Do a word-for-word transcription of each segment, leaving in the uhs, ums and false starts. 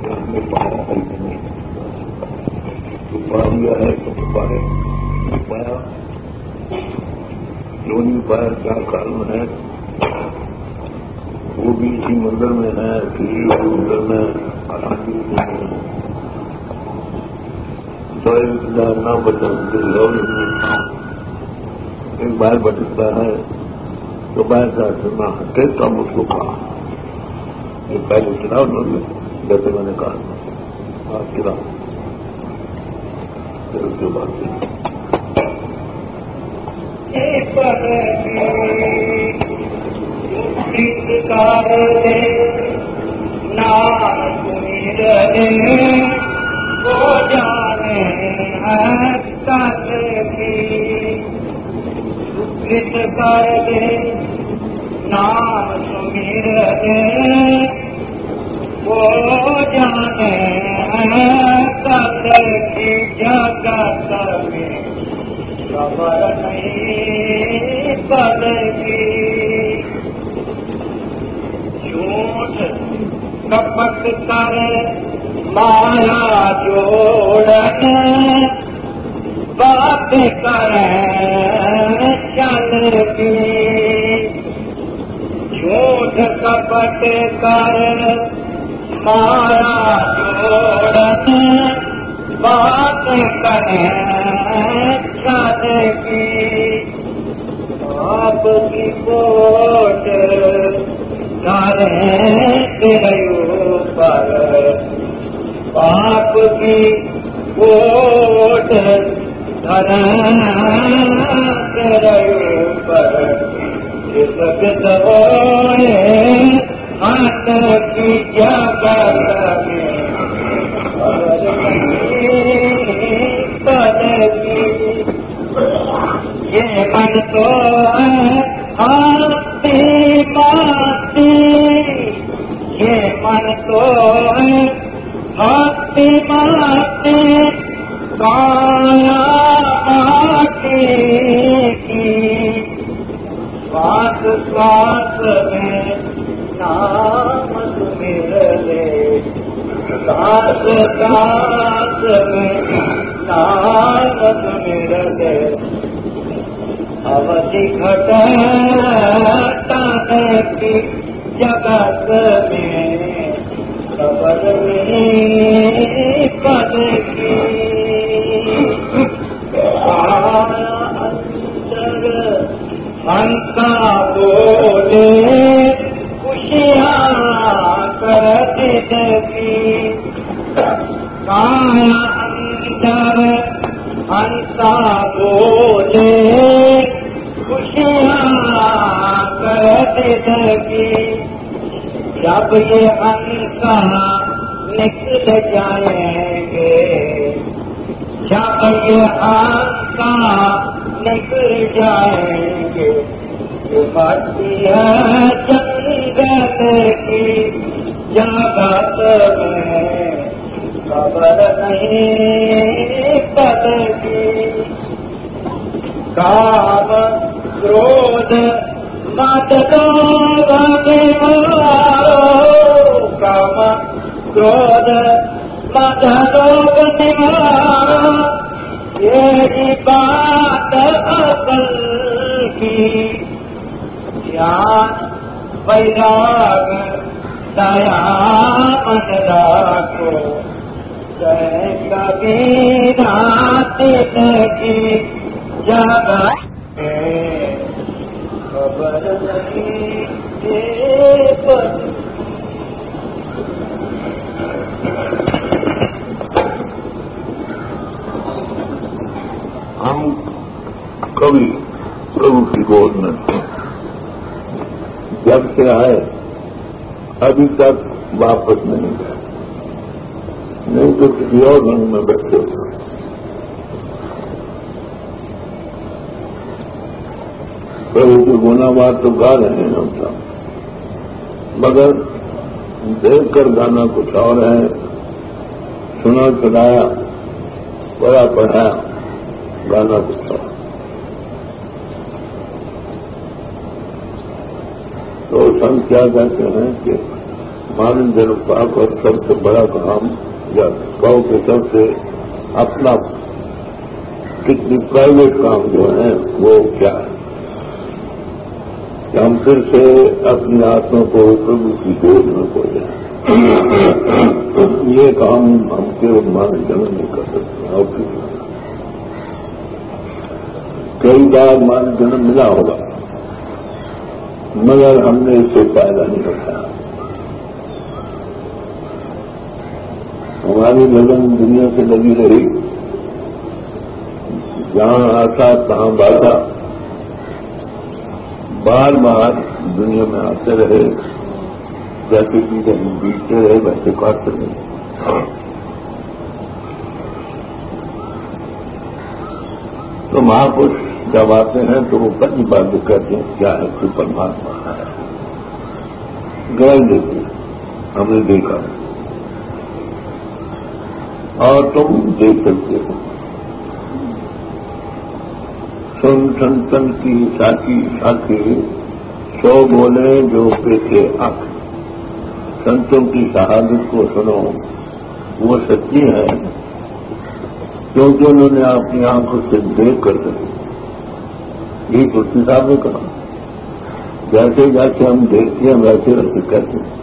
ہم نے پایا ہے کہ نہیں تو پا لیا ہے تو پائے نہیں پایا جو نہیں پایا کیا کارن ہے وہ بھی اسی مندر میں ہے کسی مندر میں آسانی نہیں ہے نہ بچا ایک باہر بٹکتا ہے تو باہر کا نہ ہٹے تو ہم اس کو کہا یہ پہلے چلا انہوں نے جیسے میں نے کہا آپ چلا پھر اس کے بعد کر دے نام سمیر دے وہ جانے قدر کی جگت میں خبر نہیں قدر کی جھوٹ کپٹ کر مایا جوڑنے بات کریں چل کی جھوٹ کپٹ کر مایا جوڑنے بات کریں چل کی آپ کی کوٹ کریں تیرے اوپر باپ کی کوٹ تیرے اوپر جگت ہوئے ہاتھ کی جگت میں یہ من تو ہاتھی ماتی یہ من تو ہاتھی ماتی کایا ماٹی کی سواس سواس میں نام تمہارے ساس ساس میں نام تمہارے اودھی گھٹانے کی جگت میں خبر نہیں پد کی اندر ہنسا بولے خوشیاں کرتی کی کایا اندر ہنسا بولے خوشیاں کرتی کی جب یہ ہنسا نکل جائیں گے جب یہ ہنسا نکل جائیں گے یہ باتیں ہے جنگل کی جگت میں خبر نہیں پد کی کام کروھ مت لوگ نوارو کام کروھ مت لوگ نوارو یہی بات عقل کی جان ویراگ دیا من رکھو جے کبھی رات کی جگہ خبر نہیں ہم کبھی پربھو کی گود میں جب سے آئے ابھی تک واپس نہیں گئے نہیں تو کسی اور رنگ میں بیٹھے ہوئے پربھو کے گنا بات تو گا رہے ہیں ہم سب مگر دیکھ کر گانا کچھ اور ہے سنا سنایا پڑھا پڑھایا گانا کچھ اور تو سنت کیا کہتے ہیں کہ مانند جنم پاک اور سب سے بڑا کام یا گاؤں کے سب سے اپنا کتنی پرائیویٹ کام جو ہے وہ کیا ہے کہ ہم پھر سے اپنی آنکھوں کو پربھو کی گود میں کھو جائیں. یہ کام ہم کے مان جنم نہیں کر سکتے. اور کئی بار مان جنم ملا ہوگا مگر ہم نے اس سے فائدہ نہیں اٹھایا. ہماری لگن دنیا سے لگی رہی, جہاں آتا تہاں بادھا, بار بار دنیا میں آتے رہے, جیسے کہ ہم بیچتے رہے ویسے کاٹتے رہے. تو مہاپروش جب آتے ہیں تو وہ پہلی بات جو کہتے ہیں کیا ہے کہ پرماتما ہے, گواہی دیتے ہیں ہم نے دیکھا اور تم دیکھ سکتے ہو. سن سنتن کی ساکی ساکی سو بولے جو پیچھے آنکھ. سنتوں کی شہادت کو سنو, وہ سچی ہے کیونکہ انہوں نے اپنی آنکھوں سے دیکھ کر سکے. یہ کشتی صاحب نے کہا جیسے جیسے ہم دیکھتے ہیں ویسے ویسے کہتے ہیں.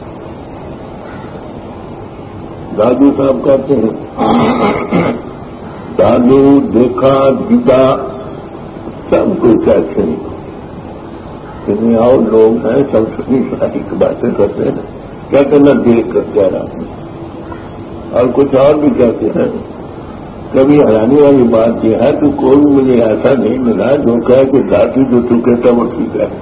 دادو صاحب کہتے ہیں دادو دیکھا دیدا سب کچھ ایسے نہیں اور لوگ ہیں سب سنی ساری کی باتیں کرتے ہیں. کیا کرنا دیکھ کر کہہ رہا ہوں, اور کچھ اور بھی کہتے ہیں. کبھی حیرانی والی بات یہ ہے کہ کوئی مجھے ایسا نہیں ملا جو کہے کہ دادی جو تو کہتا وہ ٹھیک ہے.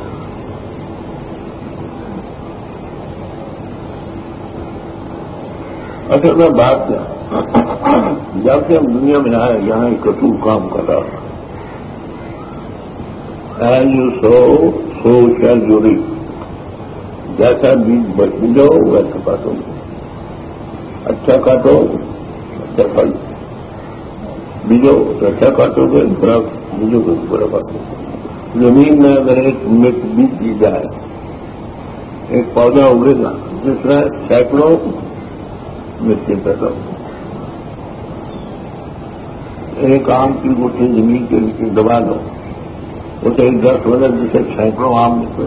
اصل میں بات کیا, جب سے ہم دنیا میں آئے یہاں ایک کٹو کام کر رہا تھا. یو سو سو شیل جوڑی, جیسا بیج بیجو ویسا کاٹو, اچھا کاٹو اچھا پھل, بیجو تو اچھا کاٹو گے, برا بیجو گے برا کاٹو. زمین میں اگر ایک مرچ بیج دی جائے ایک پودا اگے گا جس میں سینکڑوں مرچیں پیدا ہو. ایک آم کی گوٹھی زمین کے نیچے دبا دو اسے ایک دس وجہ جسے سینکڑوں آم نکلے.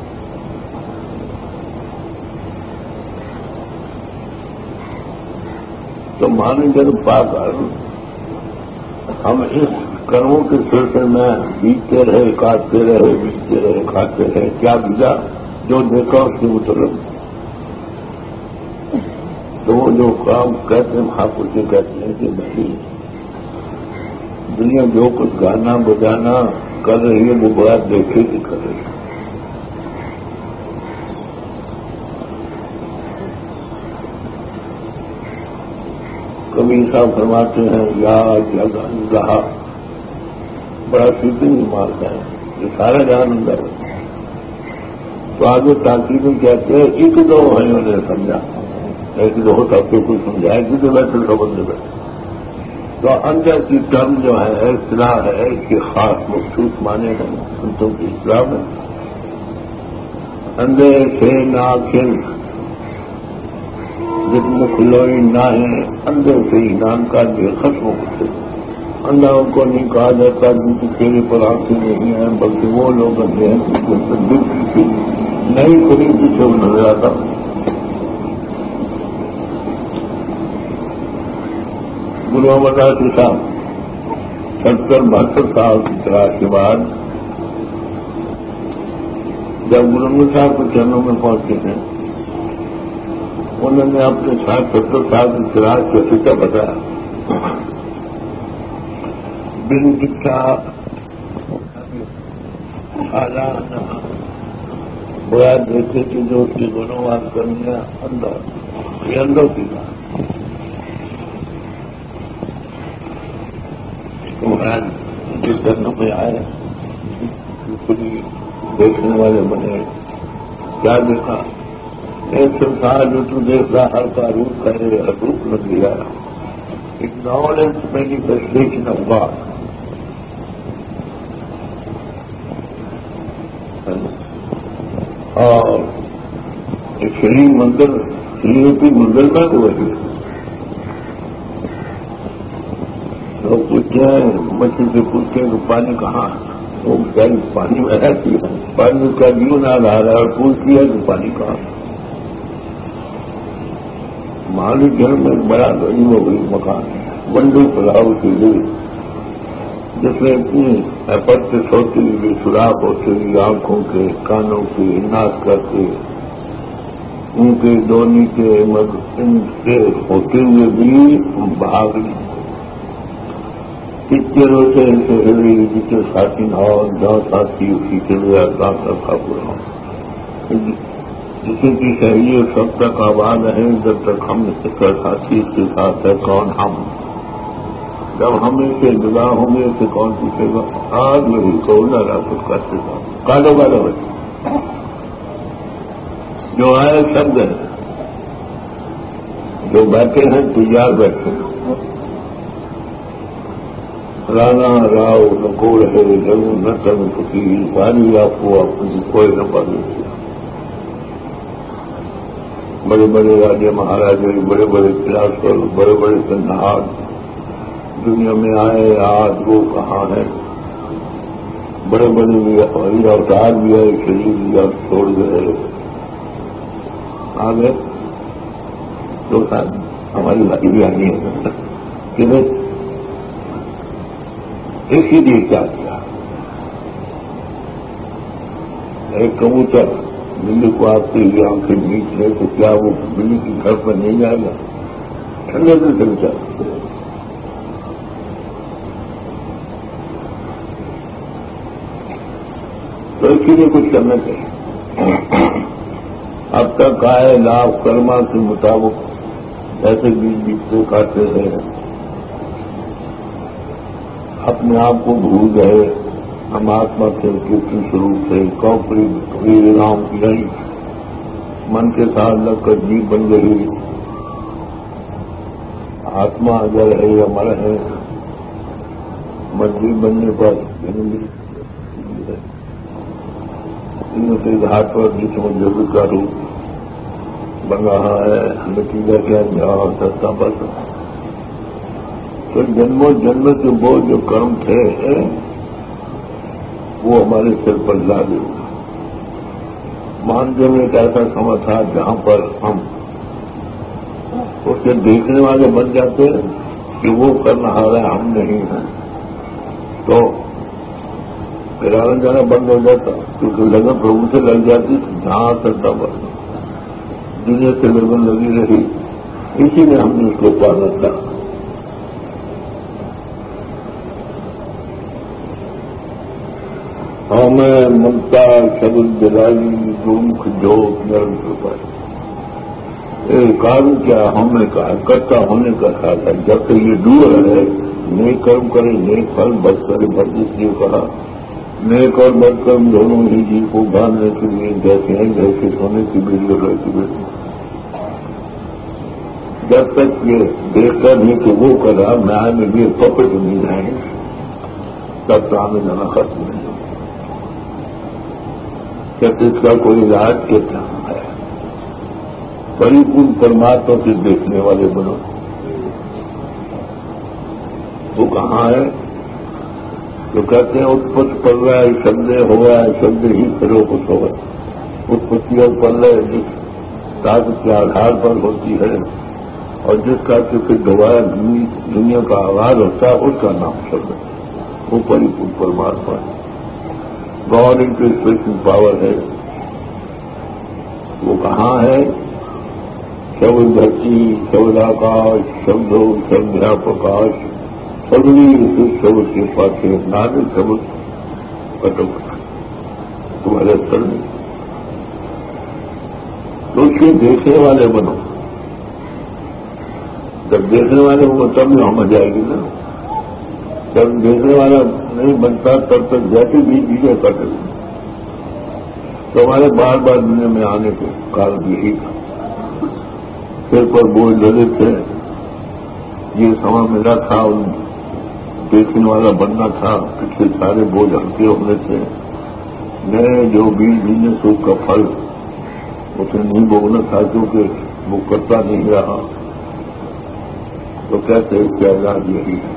تو مان جب پا کر ہم اس کرموں کے سلسلے میں بیجتے رہے کاٹتے رہے بیجتے رہے کھاتے رہے. کیا بیجا جو دیکھا اس کے متعلق. تو وہ جو کام کہتے ہیں مہاپر سے کہتے ہیں کہ بھائی دنیا جو کچھ گانا بجانا کر رہی ہے وہ بڑا دیکھے کہ کر رہی ہے. کبھی صاحب فرماتے ہیں یا جگ رہا بڑا سیدھی مارتا ہے, یہ سارا جان اندر ہے. تو آگے تاکید میں کہتے ہیں ایک دو ہے انہوں نے سمجھا, ایک دو ہوتا تو کوئی سمجھائے کہ تو بیٹھے سبند بیٹھے. تو اندر کی ٹرم جو ہے اصطلاح ہے اس کے خاص مخصوص معنی ہیں سنتوں کی اصطلاح میں. اندر سے ناخن جتنے کھلوئی نہ ہیں اندر سے ہی نام کا جو ختم ہوتے ہیں. اندھوں کو نہیں کہا جاتا جن کی چہرے پر آنکھیں نہیں ہیں, بلکہ وہ لوگ اندھے ہیں جن پر دل کی نئی کھلی پیچھے نظر آتا. گرو امرناتھ صاحب ستر بہتر سال کی تلاش کے بعد جب گرو امرناتھ صاحب کے چرنوں میں پہنچے ہیں انہوں نے اپنے ساتھ ستر سال کی تلاش کا سچا بتایا. بن دکھا آلہ بڑا دیکھے کہ جو اس کی دونوں بات کرنی ہے اندر یہ اندر کی بات. جو جنم میں آئے پوری دیکھنے والے بنے. کیا دیکھا ایک سنسار جو تو دیکھ رہا ہر کا روپ ہے روپ لگ گیا. Ignorance manifestation of God. اور ایک شریف مندر یہ تو گزرنا کو ہے تو پوچھتے ہیں مچھلی سے پوچھتے ہیں کہ پانی کہاں ہے؟ وہ بیچاری پانی میں رہتی ہے، پانی کا جیون آ رہا ہے اور پوچھتی ہے کہ پانی کہاں ہے؟ مالی گھر میں ایک بڑا غریب و غریب مکان ہے، بندے پلاؤ کے لیے جس میں اتنی ایپرٹس ہوتی ہوئی سوراخ ہوتے ہوئی آنکھوں کے کانوں کے ناک کر کے ان کے دونوں کے ان سے ہوتے ہوئے بھی بھاگ کتنے سے ایسے ہلے جسے ساتھی نہ ہو جہاں ساتھی اسی کے لیے کام رکھا پورا جسے کی شہری اور سب تک آباد ہے جب تک ہم اس کا ساتھی اس کے ساتھ ہے کون ہم، جب ہم اس سے جدا ہوں گے اسے کون پوچھے گا؟ آج وہی کورونا کچھ کرتے تھا کالو کالو بچے جو آئے شبد ہیں، جو بیٹھے ہیں تیار بیٹھے ہیں، رانا راؤ نکو رہے جگہ نہ کرنے کسی ساری آپ کو اپنی کوئی نمبر نہیں کیا۔ بڑے بڑے راجے مہاراجے، بڑے بڑے فلاسفر، بڑے بڑے سنہار دنیا میں آئے، آج وہ کہاں ہے؟ بڑے بڑے اوتار بھی آئے، شریر بھی آپ چھوڑ گئے آ گئے تو ہماری بھائی بھی آنی ہے کہ نہیں؟ اسی لیے کیا کیا ایک کبوتر بلی کو آپ کے لیے آنکھیں نیچ ہے تو کیا وہ بلی کے گھر پر نہیں جائے گا؟ ٹھنڈے سے چل جائے۔ تو اسی لیے کچھ کرنا چاہیے۔ اب تک آئے لاکھ کرما کے مطابق ایسے بیچ بیچ سے کاٹتے رہے، اپنے آپ کو بھول گئے، ہم آتما سے کسی شروع سے کوپری کبھی رام کی گئی، من کے ساتھ لگ کر جیت بن گئی۔ آتما اگر ہے یا مر ہے، مجبور بننے پر ان سے گھاٹ پر جس میں ضرور کا روپ بن رہا ہے، نتیجہ کیا جہاں سستا بس تو جنموں جنم کے وہ جو کرم تھے وہ ہمارے سر پر لاگے ہوئے۔ مانتے میں ایک ایسا سمے تھا جہاں پر ہم اس کے دیکھنے والے بن جاتے کہ وہ کرنا رہا ہے ہم نہیں ہیں، تو پھر آنا جانا بند ہو جاتا، کیونکہ لگن پربھو سے لگ جاتی جہاں کرتا بند دنیا سے لگن لگی رہی، اسی لیے ہم نے اس کو پالا تھا۔ ہمیں ممتا شبد دلائی گمکھ جو نرم چھپائی، کارو کیا ہمیں کہا کرتا ہونے کا خیال ہے، جب تک یہ دور ہے نیک کرم کرے نیک پھل بد کرے بد، اس لیے کہا نیک اور بد کرم دونوں ہی جی کو باندھنے کے لیے جیسے ہیں جیسے سونے کی بیڑی اور رہتی بیٹی، جب تک یہ دیکھ کر نہیں کہ وہ کر رہا میں آئے میں بھی پپٹ نہیں جائیں تب تو ہمیں جانا ختم نہیں ہوگا۔ جب اس کا کوئی علاج کیا ہے؟ پری پورن پرماتما سے دیکھنے والے بنو۔ وہ کہاں ہے؟ تو کہتے ہیں اتپت پڑ رہا ہے شبد ہوا ہے، شبد ہی پھرو کچھ ہوگا۔ اتپتی اور پل رہے جس طاقت کے آدھار پر ہوتی ہے اور جس کا کہ پھر دوبارہ دنیا کا آغاز ہوتا ہے اس کا نام شبد ہے، وہ پری پورن پرماتما ہے۔ گاڈ ان کی اسپیشل پاور ہے، وہ کہاں ہے؟ شبد دھرتی شبد آکاش شبدو شبدھیا پرکاش سبھی شبد کے پاس نادر شبد کٹک تمہارے سر میں، تو اس کے دیکھنے والے بنو۔ جب دیکھنے والے ہوں گے تب ہم آ جائے گی نا، جب دیکھنے والا نہیں بنتا تب تک جیسے بھی چیزیں کرتے تو ہمارے بار بار دنیا میں آنے کے کارن یہی تھا، سر پر بوجھ لگے تھے، یہ سما ملا تھا ان دیکھنے والا بننا تھا، پچھلے سارے بوجھ ہلکے ہونے تھے، نئے جو بیج بھیجنے سے اس کا پھل اسے نہیں بوگنا تھا، کیونکہ وہ کرتا نہیں رہا تو کہتے ہیں کیا علاج یہی ہے.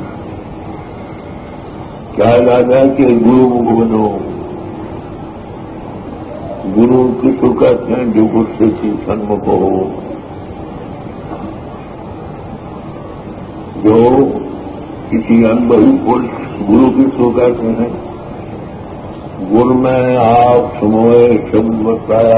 کیا علاج ہے کہ گرو مکھ بنو. گرو کس کو کہتے ہیں؟ جو گرو سے کی سنمکھ ہو، جو کسی انبہی کو گرو کس کو کہتے ہیں؟ گر میں آپ سموئے شبد بتایا،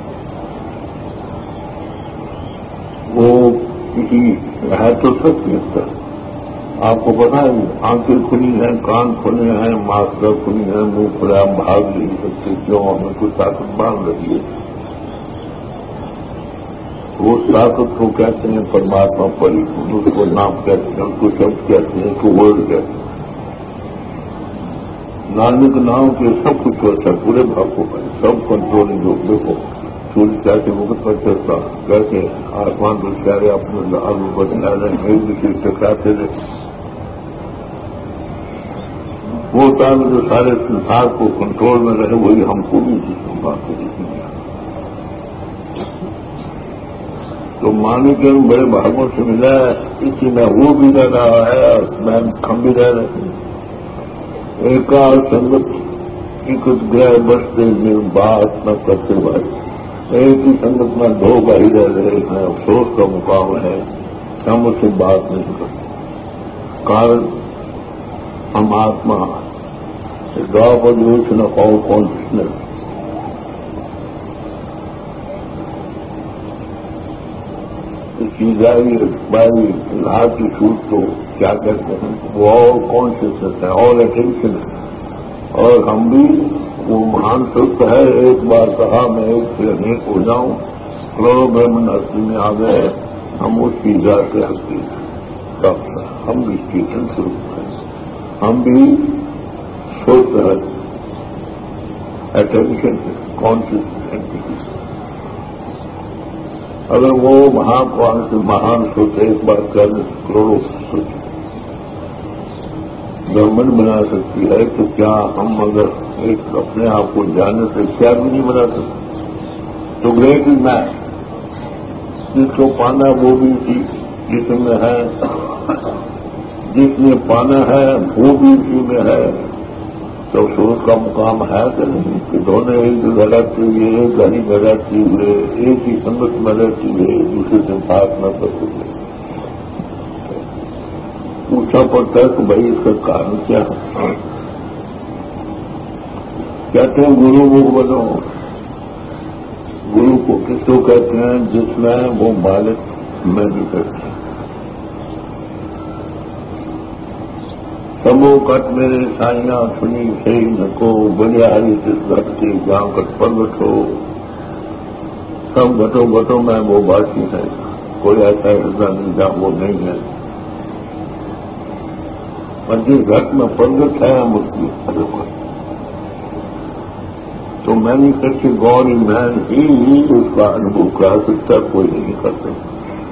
وہ کسی ہے تو سب کہتا ہے. آپ کو پتا ہے آنکھیں کھلی ہیں، کان کھلے ہیں، ماسٹر کھلی ہیں، منہ کھلا، ہم بھاگ نہیں سکتے. کیوں؟ ہمیں کوئی طاقت باندھ رہی ہے. وہ طاقت کو کہتے ہیں پرماتما پری. اس کو نام کہتے ہیں، اس کو شبد کہتے ہیں، اس کو ورڈ کہتے ہیں. نانک نام کے سب کچھ ہوتا ہے، پورے بھاگوں پر سب کنٹرول جو دیکھو سورج کیسے وقت پر چلتا، کیسے آسمان کو چہرے اپنے آلو پر چلا رہے، ایک دوسرے سے ٹکراتے رہے. وہ تاکہ جو سارے سنسار کو کنٹرول میں رہے، وہی ہم کو بھی جس بات کو دیکھیں. تو مانے کے ہم بڑے بھاگوں سے ملا ہے، اسی میں وہ بھی رہ رہا ہے اور میں ہم بھی رہ رہے ہیں. ایک سنگت ایک گرہ بستے میں بات نہ کرتے بھائی. ایک ہی سنگت میں دو بھائی رہ رہے ہیں. افسوس کا مقام ہے ہم اس سے بات نہیں کرتے. کارن ہم آتما گاؤں پر جو نہ پاؤ کانشیسنس. بائی الحاظ کی چھوٹ کو کیا کہتے ہیں؟ وہ اور کانشیسنس ہے اور اٹینشن ہے. اور ہم بھی وہ مہان سوچ ہے. ایک بار کہا میں ایک سے انیک ہو جاؤں، کروڑوں برہمن ہستی میں آ گئے. ہم اس کی ذات سے ہستی ہم بھی اس کی سوچ ہیں. ہم بھی سوچ رہے اٹینشن ہے کانشیسنس. اگر وہ مہان سے مہان سوچے ایک بار کرنے کروڑوں سوچے برہمن بنا سکتی ہے، تو کیا ہم اگر ایک اپنے آپ کو جاننے سے کیا بھی نہیں بنا سکتے؟ تو گریٹ از مین. جس کو پانا وہ بھی اسی جسم میں ہے، جس نے پانا ہے وہ بھی اسی میں ہے. تو سوچ کا مقام ہے کہ نہیں کہ دونوں ایک جگہ رہتے ہوئے ایک گھڑی میں رہتے ہوئے ایک ہی سنگت میں رہتے ہوئے ایک دوسرے سے بات نہ کرتے ہوئے پوچھا پڑتا ہے کہ بھائی اس کا کارن کیا ہے؟ کہتے ہیں گرو مکھ بنو. گرو کو کس کو کہتے ہیں؟ جس میں وہ مالک میں بھی کرتے ہیں. سمو کٹ میرے سائیاں سنی صحیح نکو بڑھیا ہری جس گھٹ سے جہاں کٹ پرگٹ ہو. سب گھٹوں گھٹوں میں وہ باقی ہے، کوئی ایسا ایسا نہیں جہاں وہ نہیں ہے. اور جس گھٹ میں پرگٹ ہے ہم اس کی تو مینیفیکچر گاڈ ان مین ہی اس کا انوبھو کرا سکتا، کوئی نہیں کر سکتا.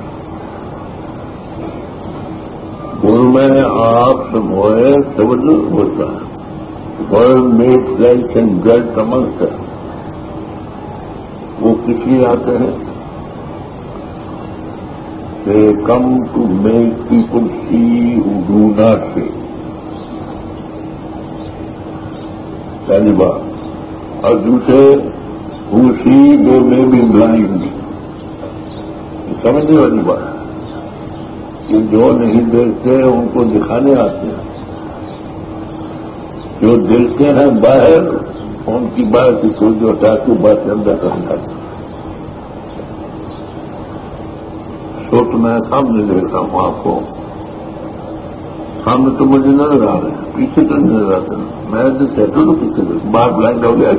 ان میں آپ سموئے توجہ ہوتا ہے. World make life and get amongst ہے. وہ کس لیے آتے ہیں؟ کہ come to make people see who do not see. پہلی بات. اور دوسرے ہو سی دے میں بھی بلائنڈ. سمجھنے والی بات ہے کہ جو نہیں دیکھتے ان کو دکھانے آتے ہیں، جو دیکھتے ہیں باہر ان کی باہر کی سوچ جو ہٹا کے بات اندر کرنا ہے. سوچ میں سامنے دیکھتا ہوں آپ کو، سامنے تو مجھے نظر آ رہے ہیں، پیچھے تو نہیں نظر آتے. میں کہتا ہوں پیچھے بات بلائنڈ ہو گیا.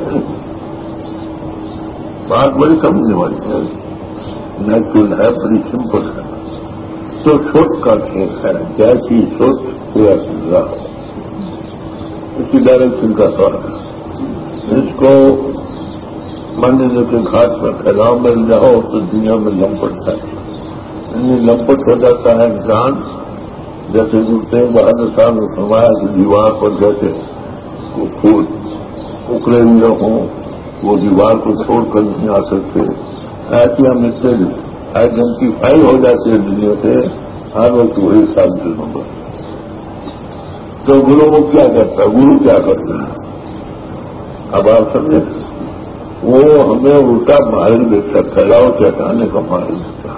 بات بڑی سمجھنے والی ہے، نیچرل ہے، بڑی سمپل ہے. تو سوچ کا کھیل ہے، جیسی سوچ ہوا اسی ڈائریکشن کا سوال ہے. اس کو ماننے کے گھاٹ پر پھیلاؤ میں جاؤ تو دنیا میں لمپٹ ہے. لمپٹ ہو جاتا ہے انسان. جیسے جوتے بہادر صاحب نے فرمایا کہ دیوار پر جیسے وہ پھول اکڑے ہوئے ہوں وہ دیوار کو چھوڑ کر نہیں آ سکتے، ایسے ہم اتنے آئیڈینٹیفائی ہو جاتے ہیں دنیا سے ہر وقت وہی سامنے نمبر. تو گرو کو کیا کرتا ہے؟ گرو کیا کرتا ہے؟ اب آپ سمجھے وہ ہمیں الٹا مارگ دیتا، پھیلاؤ سے ہٹانے کا مارگ دیتا.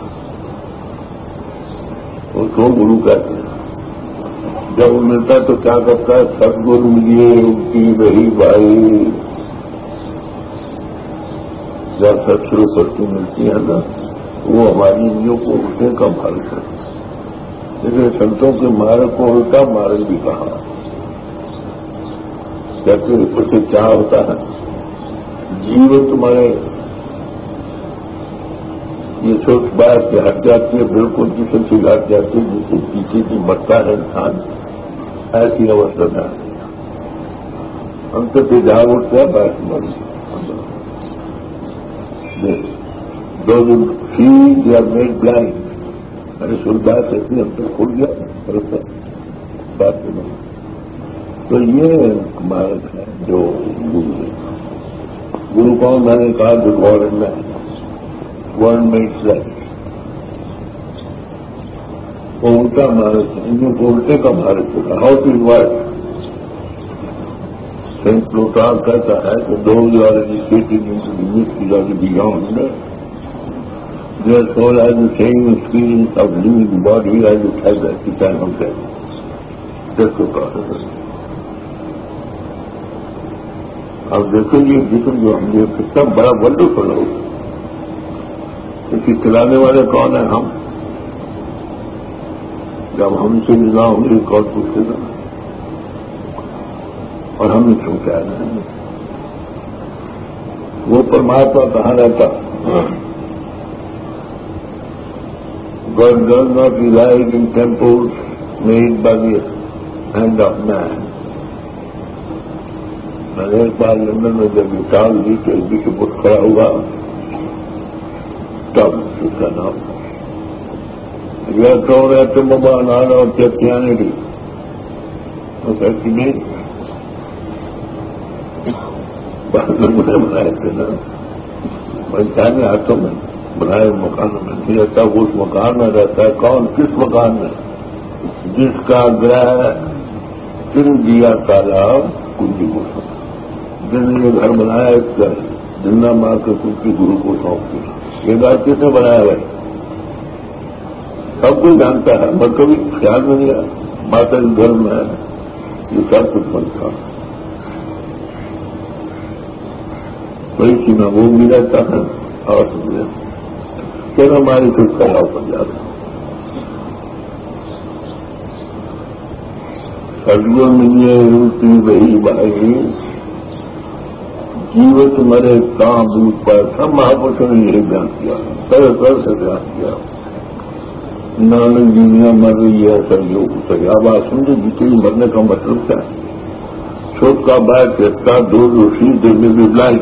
وہ تو گرو کہتے ہیں. جب وہ ملتا ہے تو کیا کرتا ہے؟ سب گرو ملیے ان کی بہی بھائی جب سب شروع کرتی ملتی ہے نا وہ ہماری انجوں کو الٹے کا مارگ کرتی ہے. جیسے سنتوں کے مارگ کو الٹا مارگ بھی کہا. کہتے اسے کیا ہوتا ہے؟ جیو تمہارے یہ سوچ بات کہ ہٹ جاتی ہے، بالکل جسم سے ہٹ جاتی ہے، جس سے پیچھے کی مرتا ہے انسان، ایسی اوستھا میں آتی ہے. ہم تو تجاو اٹھتا ہے بات مر دو دن فیل یا میڈ بلائنڈ ارے سر بات ایسی ہم تو کھل گیا بات نہیں. تو یہ مارگ ہے جو گرو ہے. گرو کون؟ میں نے کہا جو گورنمنٹ گورنمنٹ ہے وہ الٹا مارگ ہے. ان کو الٹے کا مارگ ہوگا. How to invite saint Plutarch کہتا ہے کہ those are educated into the mysteries of the beyond their soul has the same experience of living the body as it has at the time of death. دیکھو professor اب دیکھیں گے جسم جو ہم یہ کتنا بڑا ونڈرفل ہو. اس کی چلانے والے کون ہیں؟ ہم. جب ہم سے نہ ہوں گے کون پوچھے گا؟ اور ہم کیوں کہہ رہے ہیں؟ وہ پرماتما کہاں رہتا؟ God does not reside in temples made by the hand of man. میں نے ایک بار لندن میں جب یہ کال دی کہ ایک بھی کے بت کھڑا ہوا تب اس کا نام یہ کون ہے؟ تم بابا نانا اور کریسٹیانٹی. وہ کہتی نہیں بعد میں مجھے بنائے تھے نا پنچانے ہاتھوں میں بنائے مکانوں میں نہیں رہتا. وہ اس مکان میں رہتا ہے. کون؟ کس مکان میں؟ جس کا گرہ چن دیا تالاب کنجی کو جن نے یہ گھر بنایا اس کا جنہ مار کر کچھ گرو کو سونپ دیا. یہ گھر کس نے بنایا بھائی؟ سب کوئی جانتا ہے مگر کبھی خیال میں نہیں آیا. ماتا اس گھر میں ہے یہ سب کچھ بنتا کوئی سی میں وہ بھی رہتا ہے اور پھر ہماری کچھ کلا پر جاتا. سجگو ملیے روٹی وہی بھائی جیوت مرے کام دودھ پر سب مہاپرشوں نے یہی بیان کیا طرح طرح سے بیان کیا. نانک دنیا مر رہی ہے سہیوگ سے. اب آپ سمجھے جتنی مرنے کا مطلب کیا ہے؟ چھوٹ کا بائر کہتا دو روشی دل میں بھی بلائیں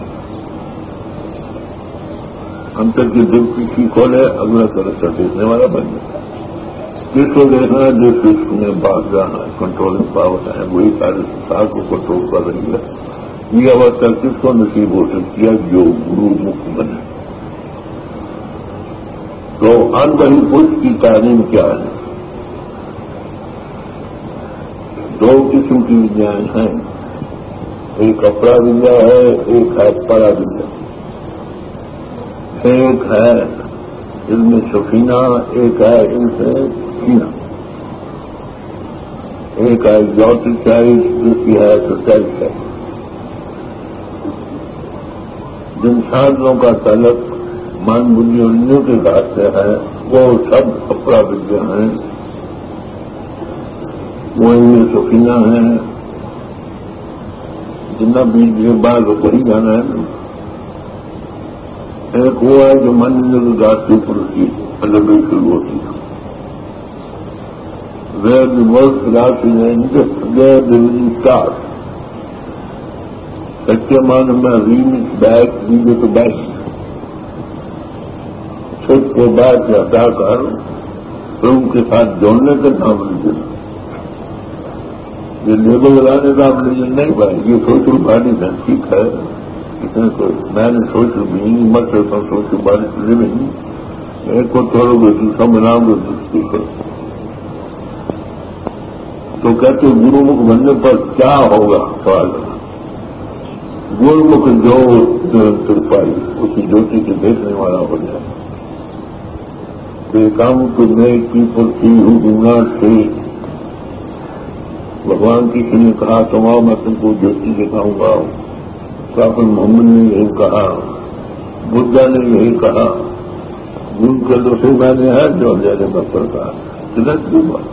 انتر کی دل کی کی کھولے اگلا طرح سے دیکھنے والا بن جاتا ہے. کس کو دیکھنا ہے؟ جس کس میں بھاگ جانا ہے کنٹرولنگ پاور ہے وہی سارے سال کو کنٹرول کر رہی ہے. یہ اوستھا کس کو نصیب ہو سکتی ہے؟ جو گرو مکھ بنے. تو ان بہی بدھ کی تعلیم کیا ہے؟ دو قسم کی ودیاں ہیں. ایک کپڑا ودیا ہے ایک ہے پڑا ودیا. ایک ہے علم سفینہ ایک ہے علم سینا. ایک ہے جوتی چائز دوسری ہے سچائی چائز. جن سادھوں کا تعلق مان بنیادیوں کے ساتھ سے ہے وہ سب کپڑا ودیا ہیں. وہ علم سفینہ ہیں جتنا بیچ کے بعد وہی جانا ہے. ایک وہ ہے جو من گاتی پڑتی الگ ہی شروع ہوتی ہے. Where the world class where the start سچے مان میں ریمکس بیک ویڈیو تو بیک چھت کو بیک سے ہٹا کر فلم کے ساتھ جوڑنے کا نام لیجیے. یہ لیبل لگانے کا آپ لیجیے نہیں بھائی. یہ سوشل باڈی ہے ٹھیک ہے. میں نے سوچ میننگ مت کرتا ہوں سوچ بارش لیونگ ایک کو چھوڑو گے دوسرا بناؤ گے دوسری کرو. تو کہتے گرو مکھ بننے پر کیا ہوگا سوال. گرو مکھ جو نرنتر پائی اسی جوتی کے دیکھنے والا ہو جائے. Come to make people see who do not see. بھگوان کسی نے کہا تم آؤ میں تم کو جوتی دکھاؤں گا. پراپت محمد نے یہی کہا, بدھا نے یہی کہا. جن کے دوسرے میں نے ہے جو جیسے بکر کہا سدت کی بات.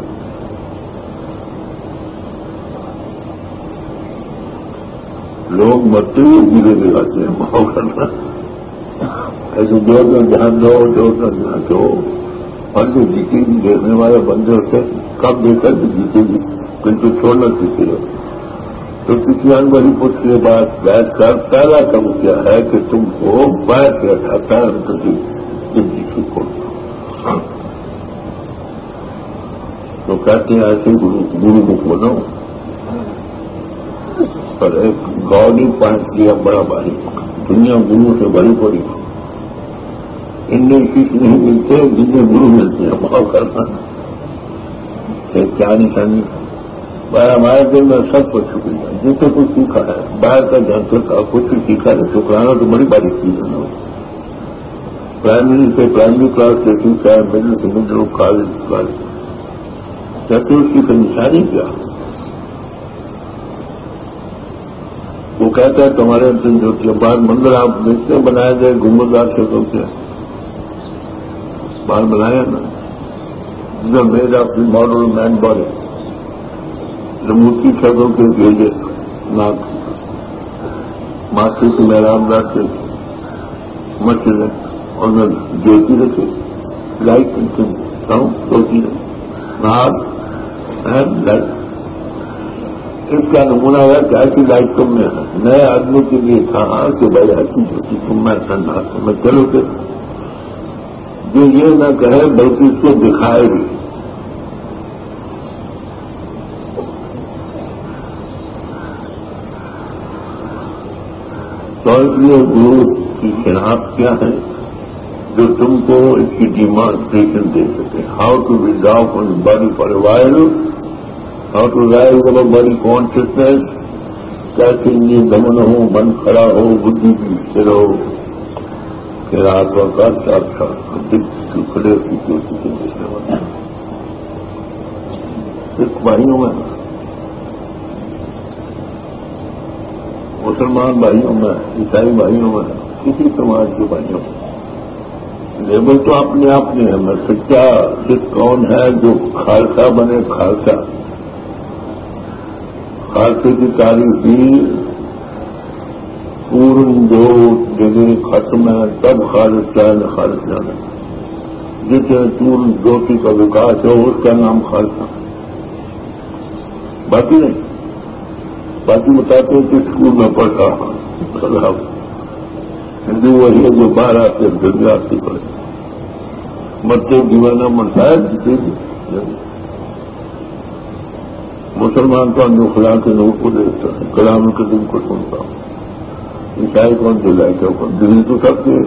لوگ مرتے ہوئے گرے دکھاتے ہیں ماؤ کرنا ایسے جو دھیان دو جو دھیان دو. اور جو جیتے بھی دیکھنے والے بندے ہوتے کب دیکھا کہ جیتے بھی کہیں تو چھوڑنا سیکھے گا. تو کسی ان بڑی پوچھ کے بعد بیٹھ کر پہلا کب کیا ہے کہ تم کو بیٹھ کے اٹھاتا ہے تو جیسے کو تو کہتے ہیں ایسے گرو مکھ بنو. پر ایک گاؤڈی پوائنٹ کیا بڑا بھاری. دنیا گرو سے بڑی پڑی. انڈین سیکھ نہیں ملتے جنہیں گرو ملتے ہیں بھاؤ کرنا. کیا نشانی بھائی ہمارے دل میں سب کچھ چھپی ہے. جسے کچھ سیکھا ہے باہر کا جانتے کا کچھ بھی سیکھا ہے ٹکرانا تو بڑی باری چیز ہے. پرائمری سے پرائمری کلاس سے سیکھا ہے, مڈل سے مڈل کالج کالج کہتے اس کی کوئی نشانی کیا. وہ کہتا ہے تمہارے اندر جو کہ بعد مندر آپ دیکھتے بنایا جائے گنبددار شکل سے باہر بنایا نا جو made of the model man body جو مورتی شکل کے بھیجے ناک ماسٹر سے میرام دار سے مسجد اور میں جوتی رکھے لائٹ ہوتی ہے ناک لائٹ. اس کا نمونہ ہے کہ ایسی لائٹ تم میں ہے. نئے آدمی کے لیے کہا کہ بھائی ایسی ہوتی تم میں ٹھنڈا میں چلو کہ جو یہ نہ کہے بلکہ اس کو دکھائے بھی. تو اس لیے گرو کی شناخت کیا ہے جو تم کو اس کی ڈیمانسٹریشن دے سکے. How to be down on body for a while, how to rise over body consciousness, کیسے یہ دمن ہو من کھڑا ہو بدھی کی استر ہو کہ راتوں کا ساتھ ساتھ کھڑے کی چوٹی سے دیکھنے والا. سکھ بھائیوں میں مسلمان بھائیوں میں عیسائی بھائیوں میں کسی سماج کے بھائیوں میں لیبل تو اپنے آپ میں ہے. میں سچا سکھ کون ہے جو خالصہ بنے. خالصہ خالصے کی تاریخ ہی پورن جو جگہ ختم ہے تب خالص چاہے خالص جانا. جسے پورن جوتی کا وکاس ہو اس کا نام خالصہ. باقی نہیں. باقی بتاتے ہیں کہ اسکول میں پڑھا ہندو وہی ہے جو باہر آتے دنیا سے پڑھے مرتے دیوانہ مرتا ہے جسے مسلمان تو اندو خلا کے نور کو دیکھتا ہے, کلام کے دن کو سنتا ہوں. عیسائی کون دلائی کیا کون دلی تو سب کے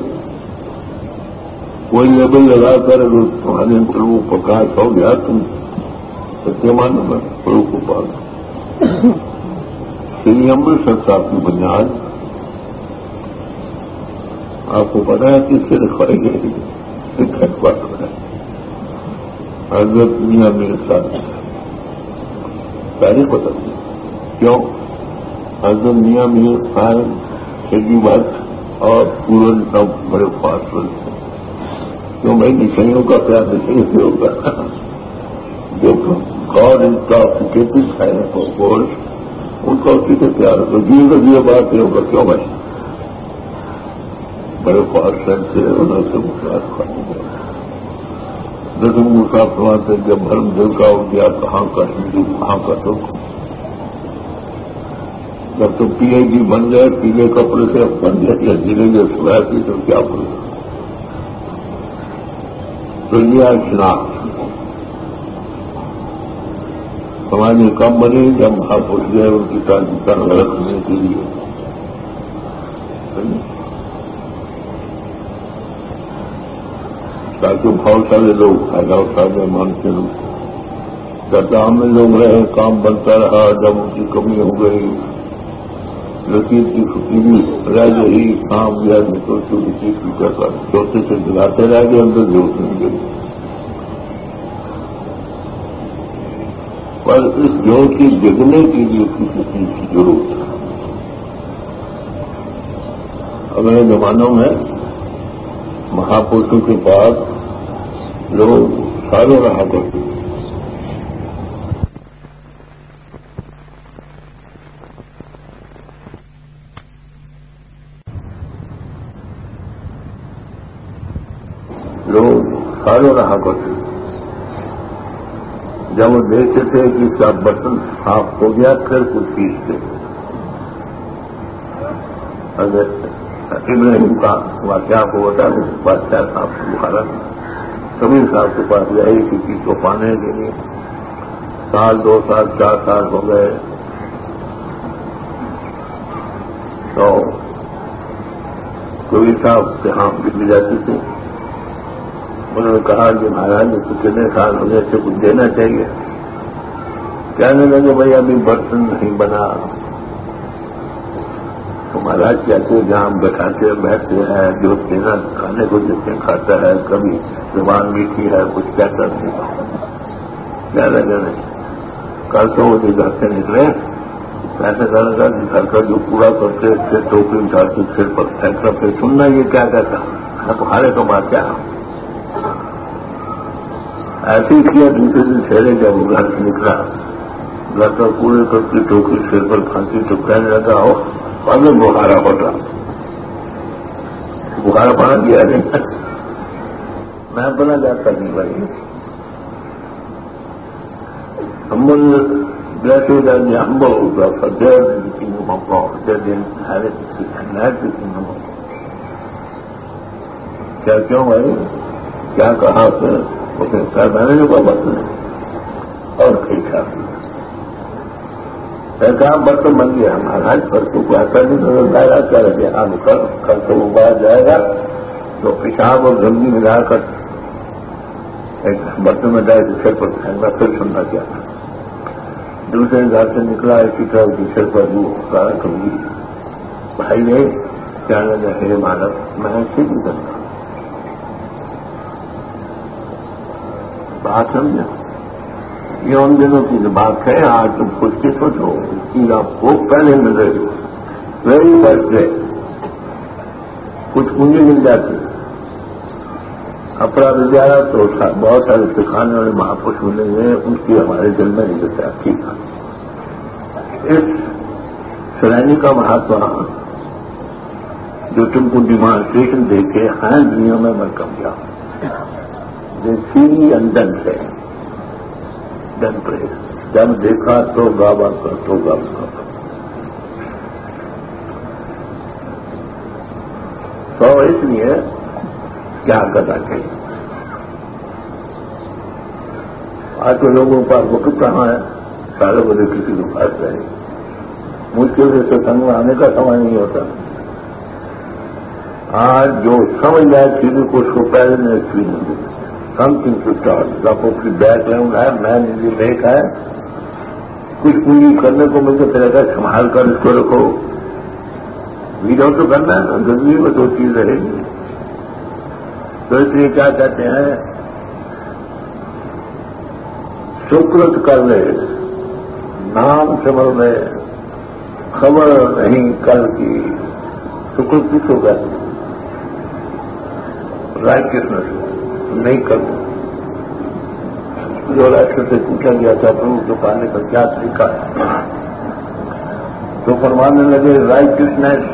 کوئی لیبل لگا کر اگر تمہارے اندر وہ پرکاش ہو گیا تم سچے مانو میں پڑو کو پاس. شری امرتسر صاحب کی بنیاد آپ کو پتا ہے کس سے رکھوائی گئی ہے. حضرت میاں میرے ساتھ پہلے پتہ نہیں کیوں حضرت میاں میرے صاحب شگی بات اور پورن سب بڑے پاس ہوتے ہیں. کیوں بھائی نشانیوں کا پیار نشانی سے ہوگا جو گاڈ ان کا کیپس ہے ان کا اسی سے پیار ہوگا. جیو کا جیو بات یہ ہوگا کیوں بھائی بڑے پاس سے انہوں سے مشاہد کرنے گا. لیکن مساف سماتے جب بھرم دل کا ہو گیا کہاں کا ہندو کہاں کا سکھ. جب تو پی ایچ ڈی بن گئے پیلے کپڑے سے بن گئے یا دھیرے دھیرے سویا کی تو کیا بولے. تو یہ آج شناخت سماج میں کم بنے جب مہاپروش گئے ان کی تعلیم غلط ہونے کے لیے. تاکہ بہت سارے لوگ فائدہ اٹھا دیں مانتے لوگ گدام میں لوگ رہے کام بنتا رہا جب ان کی کمی ہو گئی لکیر کی فکیری رہ گئی کام دیا تو چیز کر چوتھے سے دلاتے رہ گئے اندر ضرورت نہیں گئی پر اس جوڑ کی جگنے کے لیے کسی چیز کی ضرورت ہے. اگلے زمانوں میں مہاپرشوں کے پاس لوگ سارے رہا کرتے لوگ سارے رہا کرتے جب وہ دیکھتے تھے کہ کیا برتن صاف ہو گیا پھر کچھ پیستے اگر ابراہیم کا واقعہ کو بتا دیں بادشاہ صاحب سے بخارا کبیر صاحب کے پاس گئے کسی کو پانے کے لیے سال دو سال چار سال ہو گئے تو کبیر صاحب سے ہاں بھی جاتی تھی. انہوں نے کہا کہ مہاراج کو کتنے سال ہونے سے کچھ دینا چاہیے. کہنے لگے بھائی ابھی برتن نہیں بنا تو مہاراج کہتے جہاں بیٹھاتے بیٹھتے ہیں جو دینا کھانے کو جتنے کھاتا ہے کبھی زبان میٹھی ہے کچھ کہتا نہیں کیا لگے نہیں. کل تو وہ گھر سے نکلے ایسے کرنے کا گھر کا جو کوڑا کرتے پھر ٹوکری اٹھاتے پھر پر پھینکتا پھر سننا یہ کیا کہتا ہے تمہارے تو بات کیا ایسے ہی کیا دوسرے دن ٹھہرے جب وہ گھر سے نکلا گھر کا کوڑے کرتی ٹوکری سر پر پھانسی تو کہنے لگا ہو اگر بخارا پڑا بخارا پڑا گیا نہیں میں بنا جاتا نہیں بھائی ہم جیسے جانے ہم ہوگا فدر کیا کیوں بھائی کیا کہا پھر میں نے جو بات نہیں اور ٹھیک ہے کہا برتن بن گیا مہاراج پر تو کوئی ایسا نہیں نظر دائرہ کیا رہے ہاں کل کل تو وہ باہر جائے گا تو پیشاب اور گندگی ملا کر ایک برتن میں ڈالے تو سر پر پھینکنا پھر سننا کیا تھا. دوسرے گھر سے نکلا اسی طرح دوسرے پر وہ سارا گندگی بھائی نے کیا لگا ہے مالک میں ایسے بھی کرتا بات سمجھا. یہ ان دنوں کی جو بات ہے آج تم کچھ کی سوچو اس چیز آپ کو پہلے مل رہی ہو ویری فرسٹ ڈے کچھ پونجی مل جاتی اپنا ودیالا تو بہت سارے سکھانے والے مہاپرش ملیں گے ان کی ہمارے دل میں نہیں دیتا ٹھیک ہے. اس شرانی کا مہاتما جو تم کو ڈیمانسٹریشن دیکھے ہیں دنیا میں میں کم گیا سی اندن سے ڈن پریس جب دیکھا تو گابا کر تو گابا کر تو اس لیے کیا کرنا چاہیے. آج کے لوگوں کے پاس وقت کہاں ہے سارے بڑے کسی کو پاس رہے مشکل سے ستنگ میں آنے کا سمے نہیں ہوتا. آج جو سمجھ جائے چیزوں کو اس کو پہلے میں ایکسپیرینس دے سم تھنگ ٹو اسٹارٹ جب اس کی بیک گراؤنڈ ہے مین ان دی لیک ہے کچھ پوری کرنے کو مل کے پھر اگر سنبھال کر اس کو رکھو ویڈیو تو کرنا ہے نا زندگی میں دو چیز رہے گی. تو اس لیے کیا کہتے ہیں شکرت کر لے نام سمر لے خبر نہیں کل کی شکر کس کو کہتے ہیں رائٹسنس نہیں کرتے. جو راشٹر سے پوچھا گیا تھا تو اس کو پانے کا کیا طریقہ ہے تو فرمانے لگے رائٹسنس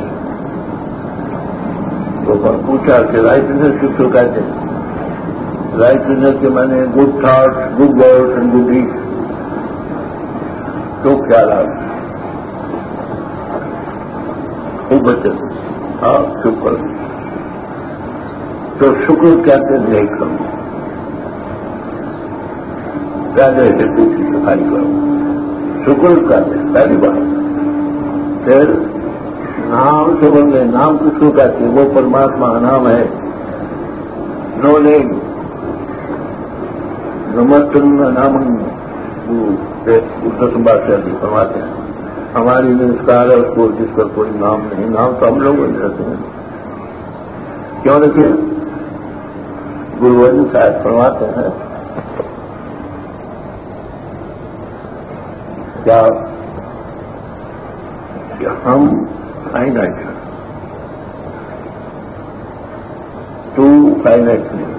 تو پوچھا کہ رائٹسنس کس کو کہتے ہیں. رائٹسنس کے میں نے good thoughts good words and good deeds تو خیالات خوب بچے آپ شکر تو شکر کہتے ہیں نہیں کرو پہلے ہردو کی صفائی کرو شکر کہتے ہیں پہلی بات. پھر نام سے بولے نام کس کو کہتے ہیں وہ پرماتما نام ہے نو نیم نمستن نام اردو بات سے فرماتے ہیں ہماری نمسکار ہے اس کو جس پر کوئی نام نہیں، نام تو ہم لوگ نہیں رہتے ہیں، کیوں رکھے؟ گرو جی صاحب فرماتے ہیں کیا کہ ہم فائنائٹ ہیں، تو فائنائٹ نہیں،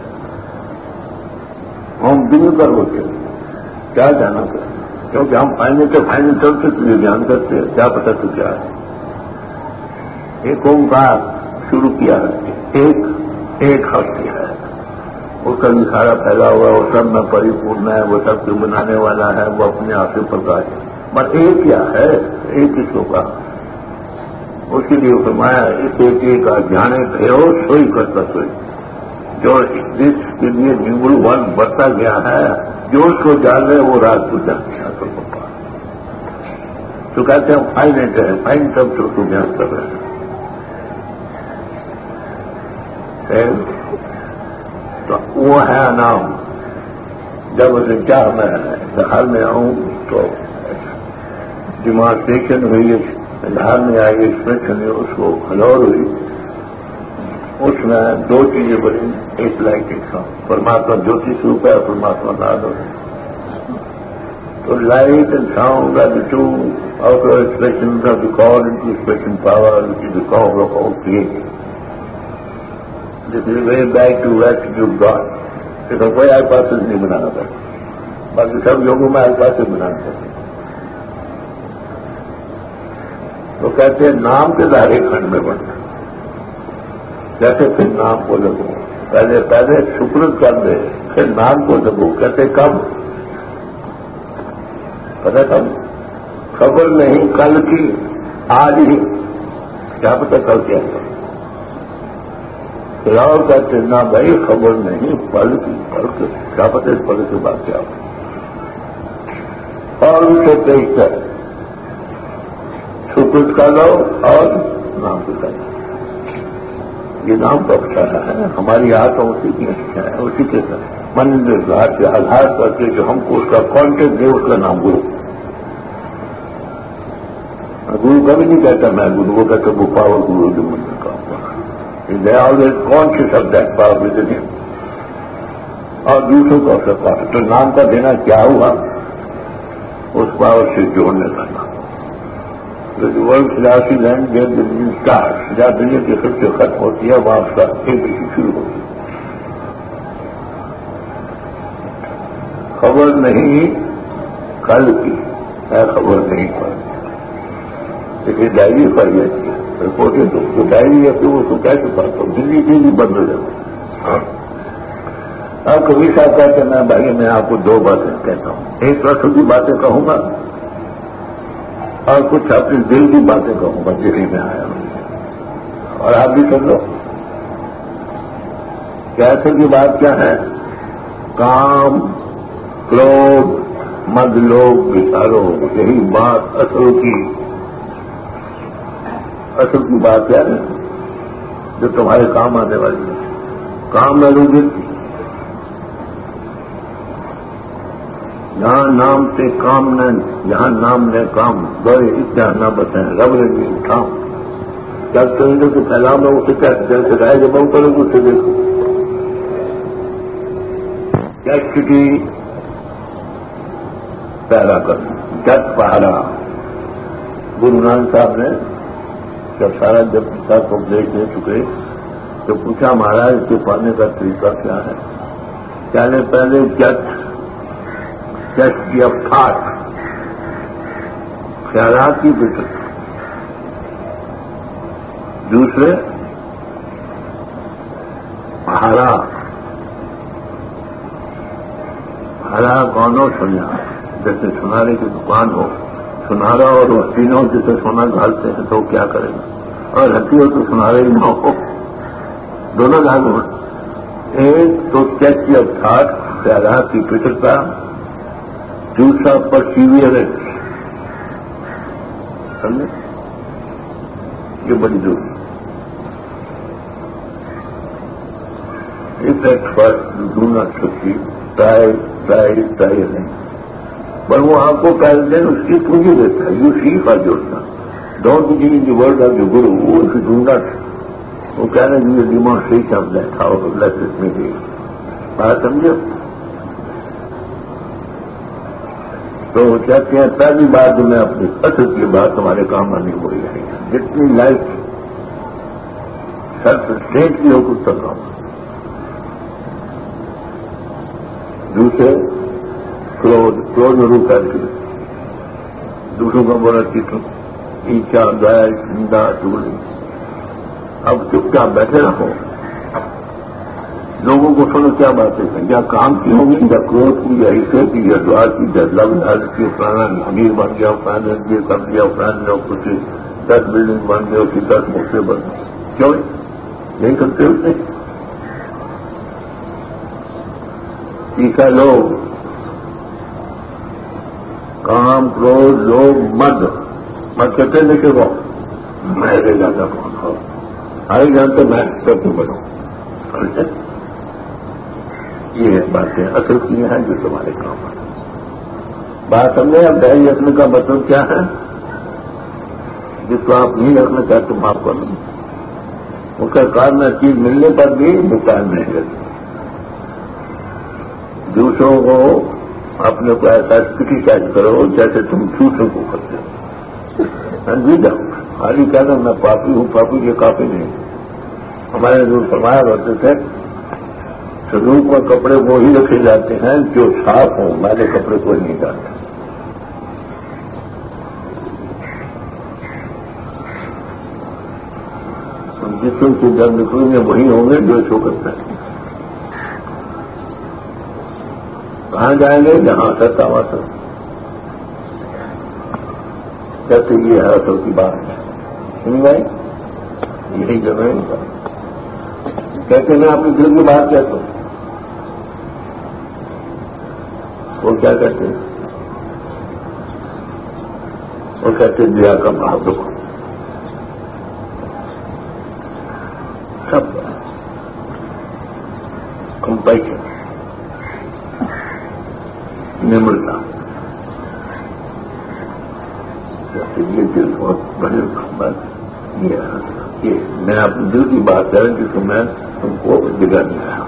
ہم دن پر ہوتے کیا جانا کریں، کیونکہ ہم فائنل سے فائنل چل سے تجھے جان کرتے ہیں، کیا پتا تو کیا ہے۔ ایک اومکار شروع کیا ہے، ایک ایک ہفتے ہے، اس کا بھی سارا پھیلا ہوا، وہ سب میں پری پورن ہے، وہ سب کو بنانے والا ہے، وہ اپنے آپ سے پرکاش ہے، بس ایک کیا ہے، ایک اس کو کہا، اس کے لیے فرمایا اس ایک ایک کا جانے پھیرو سوئی کرتا سوئی، جو جس کے لیے نمبر ون بڑھتا گیا ہے، جو اس کو جان رہے وہ رات کو جان گیا تو کہتے ہیں فائن ہے، فائن سب جو کو بیان کر رہے ہیں تو وہ ہے نام۔ جب اسے کیا میں اظہار میں آؤں تو ڈیمانسٹریشن ہوئی، اظہار میں آئی، ایکسپریشن ہوئی، اس کو کھلور ہوئی، اس میں دو چیزیں بڑی، ایک لائٹ ایک ساؤنڈ، پرماتما جوتی سوپ ہے، پرماتما ناد ہے، تو light and sound are the two outer expressions of the God into expression power, which is the power of all creation. This is a way back to attribute of God. اس کو کوئی آئیپاسز نہیں بنانا پڑتا، باقی سب لوگوں میں آئیپاسز بنانا پڑتا۔ تو کہتے ہیں نام کے ظاہر کھنڈ میں بنتا، جیسے پھر نام کو لگو، پہلے پہلے شکر کر دے، پھر نام کو لگو، کہتے کب پتہ کب؟ خبر نہیں کل کی، آج ہی، کیا پتہ کل کیا ہے؟ فلاؤ کہتے نہ بھائی خبر نہیں پل کی، پل کے کیا پتہ اس پل کے بعد کیا ہو، اور اسے دیکھتا ہے شکر کا لو اور نام کو لو، یہ نام تو اچھا ہے، ہماری آنکھوں اسی کی اچھا ہے، اسی کے ساتھ من گھاٹ کے آدھار کر کے جو ہم کو اس کا کانٹیکٹ دے، اس کا نام گرو۔ گرو کبھی نہیں کہتا میں گرو، وہ کہتا وہ پاور گرو جو مندر کا they always conscious of that power within ہم، اور دوسروں کو اثر پاتا، تو نام کا دینا کیا ہوا؟ اس پاور سے جوڑنے کا نام۔ ورلڈ فلاسفی لینڈ جب اسٹارٹ، جہاں دنیا کی سب سے ختم ہوتی ہے وہاں اس کا ایک شروع ہوتی ہے۔ خبر نہیں کل کی ہے، خبر نہیں کل کی، اسے ڈائری پڑھ جاتی ہے، رپورٹیں تو ڈائری ہے تو اس کو کیسے پڑھتا ہوں، دلی دلی بند ہو جاتا۔ اب کبھی صاحب کہتے ہیں میں بھائی میں آپ کو دو باتیں کہتا ہوں، ایک رسم کی باتیں کہوں گا اور کچھ اپنی دل کی باتیں کہوں گا دلی میں آیا ہوں، اور آپ بھی سن لو۔ کیسے کی بات کیا ہے؟ کام، کروڑ، مد لوگ بچارو، یہی بات اصل کی اصل کی بات کیا ہے جو تمہارے کام آنے والی ہے، کام میں روزی کی، جہاں نام سے کام نہ، جہاں نام نے کام بڑے اتنا نہ بتائیں، رب لگی اٹھاؤ، جب چلنے کے پھیلاؤ میں اسے کیا جیسے رائے جب بہت کرو اسے دیکھو چٹی پیدا کرنا، جٹ پہاڑا۔ گرو نانک صاحب نے جب سارا جب صاحب کو اپدیش دے چکے تو پوچھا مہاراج اس کے پڑھنے کا طریقہ کیا ہے؟ پہلے پہلے جٹ جٹ کی افٹھاٹ، خیالات کی فکر، دوسرے پہاڑا، پہاڑا گونوں سنیا، جیسے سنارے کی دکان ہو، سنارا اور تینوں جسے سونا ڈالتے ہیں تو کیا کرے گا، اور ہٹی ہو تو سنارے ہی نہ ہو، دونوں لاگو ہیں۔ ایک تو چیک کی افٹھاٹ، خیالات کی فکرتا، دوسرا پرسیویئرنس، سمجھے؟ یہ بڑی ضروری افیکٹ پر do not succeed try try try نہیں، پر وہ آپ کو پہلے دن اس کی پونجی دیتا ہے. یو سی فار جوڑنا don't be in the word of the guru وہ ڈو ناٹ. وہ کہہ رہے ہیں یہ demonstration of that how let it me be. بات سمجھو. تو کہتے ہیں پہلی بات جو میں اپنی اصل کی بات ہمارے کام آنے کو وہی ہے جتنی لائف سیلف اسٹیٹ کی ہو کچھ تک رہا ہوں. دوسرے کروز کروز ضرور کر کے دوسروں کا بڑا چیٹوں اینچا گائے زندہ چوڑی. اب چپ چاپ بیٹھے رہو، لوگوں کو سنو کیا باتیں ہیں، یا کام کی ہوں گی یا کروز کی یا حصے کی یا دعا کی یا لو حل کی. فلانا امیر بن گیا، فلانے نے یہ کر دیا، فلانے نے کچھ دس بلڈنگ بن گئے، اس کی دس موقع بن گئے. کیوں نہیں کرتے اس نے؟ تیسرا لوگ کام کروز لوگ مرد مرد کہتے ہیں کہ وہ میں لے جاتا ہوں آئی جانتے میں سب کو بڑھوں. یہ باتیں اصل کی ہیں جو تمہارے کام ہے. بات سمجھے. اب ڈائری رکھنے کا مطلب کیا ہے؟ جس کو آپ نہیں رکھنا چاہتے تم آپ کو نہیں. اس کا کارنا چیز ملنے پر بھی بکان نہیں رہتی. دوسروں کو اپنے کو ایسا کریٹیسائز کرو جیسے تم دوسروں کو کرتے ہو. سمجھ جاؤ خالی کہنا میں پاپی ہوں پاپی یہ کافی نہیں. ہمارے جو فرمایا کرتے تھے صدوق میں کپڑے وہی رکھے جاتے ہیں جو صاف ہوں، میرے کپڑے کوئی نہیں ڈالتے. جسم کے جب نکلیں گے وہی ہوں گے جو شو کرتے ہیں. کہاں جائیں گے؟ جہاں ستا ہوا سر کہتے یہ ہے اصل کی بات ہے. سنی بھائی یہی جگہ ہے. کہتے میں اپنی دل کی بات کہتا ہوں. وہ کیا کہتے ہیں؟ وہ کہتے ہیں دیا کا بھاگ دکھ سب کمپیشن نمرتا. یہ دل بہت بڑے بات یہ میں اپنی دل کی بات کریں جس کو میں تم کو جگہ نہیں آیا.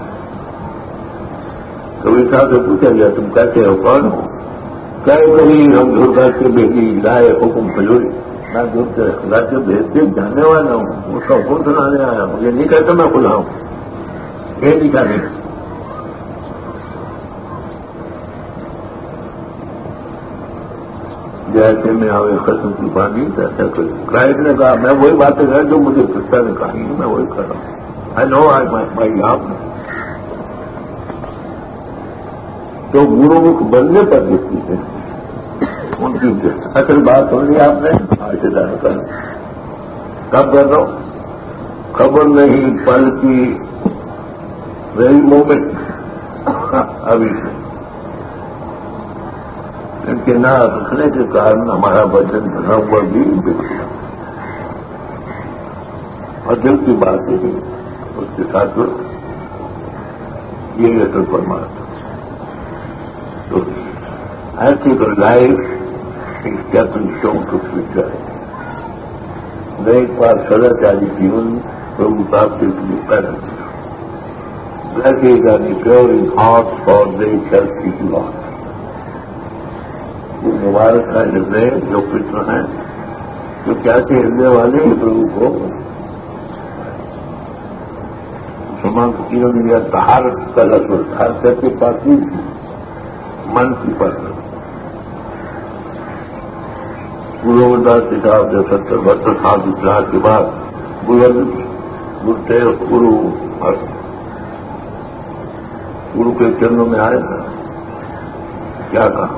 تو اس حساب سے پوچھا گیا تم کہتے ہو کون ہو؟ کہے کبھی ہم دور کر کے بھیجی لائے حکم فجوری. میں دور سے خدا کے بھیجتے جاننے والا ہوں، اس کا حکم سنانے آیا. مجھے نہیں کہتا میں کھلا ہوں، یہ نہیں کہنے. جیسے میں آئے قسم کی بانی ایسا کوئی کرائٹ نے کہا میں وہی باتیں کر جو مجھے پتا نے کہی میں وہی کر رہا ہوں. آئی نو آئی مائی آپ نے تو گرو بننے پر دیکھتی ہے ان کی اصل بات سن لی آپ نے. آج سے جانا کر کب کر رہا ہوں خبر نہیں پل کی ویری مومنٹ ابھی سے ان کے نہ رکھنے کے کارن ہمارا وزن بنا ہوا بھی بگڑا. اور دل کی بات یہی اس کے ساتھ یہ اصل پرماتما. تو ایسی life stepping stone to future. میں ایک بار سزا چالی جیون پربھو صاحب کے لیے پیدا کیا. ویسے جانی pure in heart for the self کی بات وہ مبارک ہے ہردے جو کچھ ہیں جو کہتے ہردے والے پربھو کو مسلمان فقیروں نے لیا طہارت کا لفظ ہر کہتے پاکی من کی پر گرو داس کتاب جو ستر بہتر سال اجلاس کے بعد گرو گرتے گرو گرو کے چرنوں میں آئے تھے. کیا کہا؟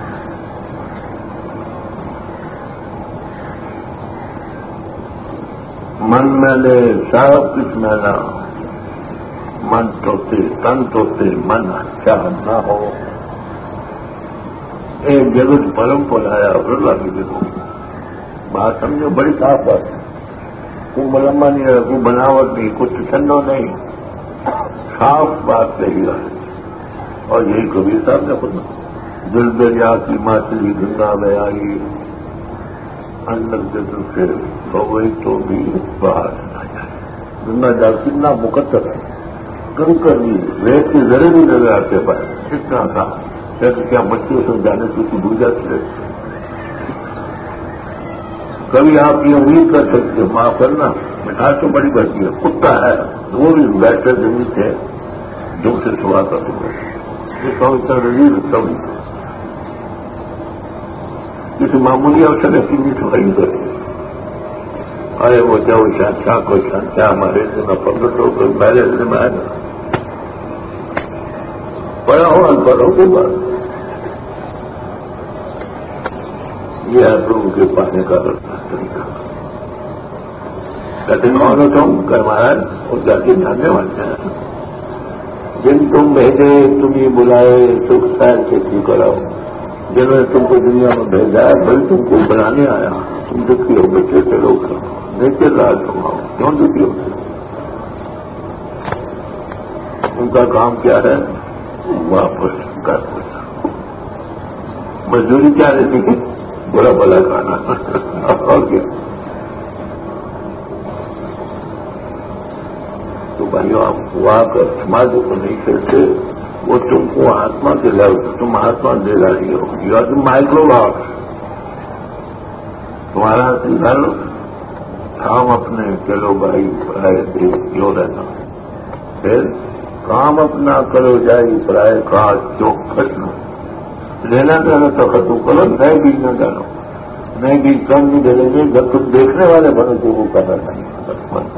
من میں لے سب کچھ میلا من توتے تن توتے من اچھا نہ ہو. ایک جگت پرم کو لایا اللہ کی دیکھو بات سمجھو بڑی صاف بات ہے. کوئی ملما نہیں ہے، کوئی بناوٹ نہیں، کچھ ٹھنڈو نہیں، صاف بات کہی ہے. اور یہی کبیر صاحب نے خود دل دریا کی مچھلی گنگا میں آئی اندر جسم سے ہو گئی تو بھی باہر نہ جائے. گنگا جال کتنا مقدر ہے, کنکر بھی ریت کے ذرے بھی نظر آتے پائے کتنا تھا. جیسے کیا بچے سے جانے کی کی بھول جاتی ہے. کبھی آپ یہ امید کر سکتے ہیں معاف کرنا مٹھاس تو بڑی بڑھتی ہے. کتا ہے وہ بھی بیٹھے زمین سے دو سے سوا کر دوں یہ سمجھتا رہی سب کسی معمولی اوسر ایسی بھی سفائی کرے. ارے وہ جاؤ شاہ کو شاہ ہمارے دن پندرہ سو کو پہلے دن میں آئے نا پڑا ہو ان پڑھ ہو کوئی بات یہ ہے پربھو کے پانے کا طریقہ. لیکن اور ہوں کہ مہاراج اور جا کے جاننے والے ہیں جن تم بھیجے تم یہ بلائے سکھ سیر سے کی کراؤ. جنہوں نے تم کو دنیا میں بھیجا ہے بھائی تم کو بنانے آیا تم دکھی ہو بچے چلو نیچے راج کماؤ کیوں دکھی ہو. ان کا کام کیا ہے واپس کر مزدوری کیا رہتی ہے بڑا بلا کھانا اور کیا. تو بھائیو آپ وہاں کا سماج کو نہیں کہتے وہ تم کو آتما کے لیول تم آتما دے رہی ہو. یا تم مائکرو باپ تمہارا گھر کام اپنے چلو بھائی پرائے دیو کیوں رہنا. پھر کام اپنا کرو جائی پرائے کاج جو ختم لینا چاہنا تو ختم کرو نئے بیج نہ ڈالو. نئے بیج کم نہیں ڈالیں گے جب تم دیکھنے والے بنو تو وہ کرنا نہیں.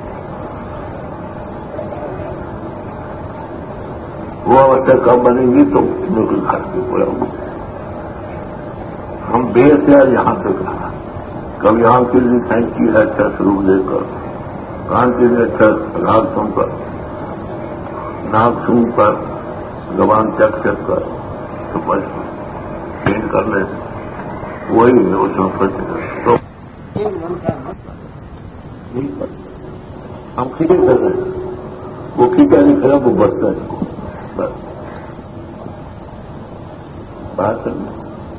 وہ اوسر کم بنے گی تو بالکل گھر کے پورا ہوگی. ہم بے سے یہاں سے کہا کب یہاں کے لیے تھینک یو ہے اچھا سروپ لے کر کان کے لیے اچھا ناک سن کر ناک سن کر زبان چک چک کر تو بس چینج کر لیں وہی ہے اس میں تو ہم کھینچے کر رہے ہیں وہ کھینچا نہیں کرا وہ بڑھتا ہے بس بات کرنا.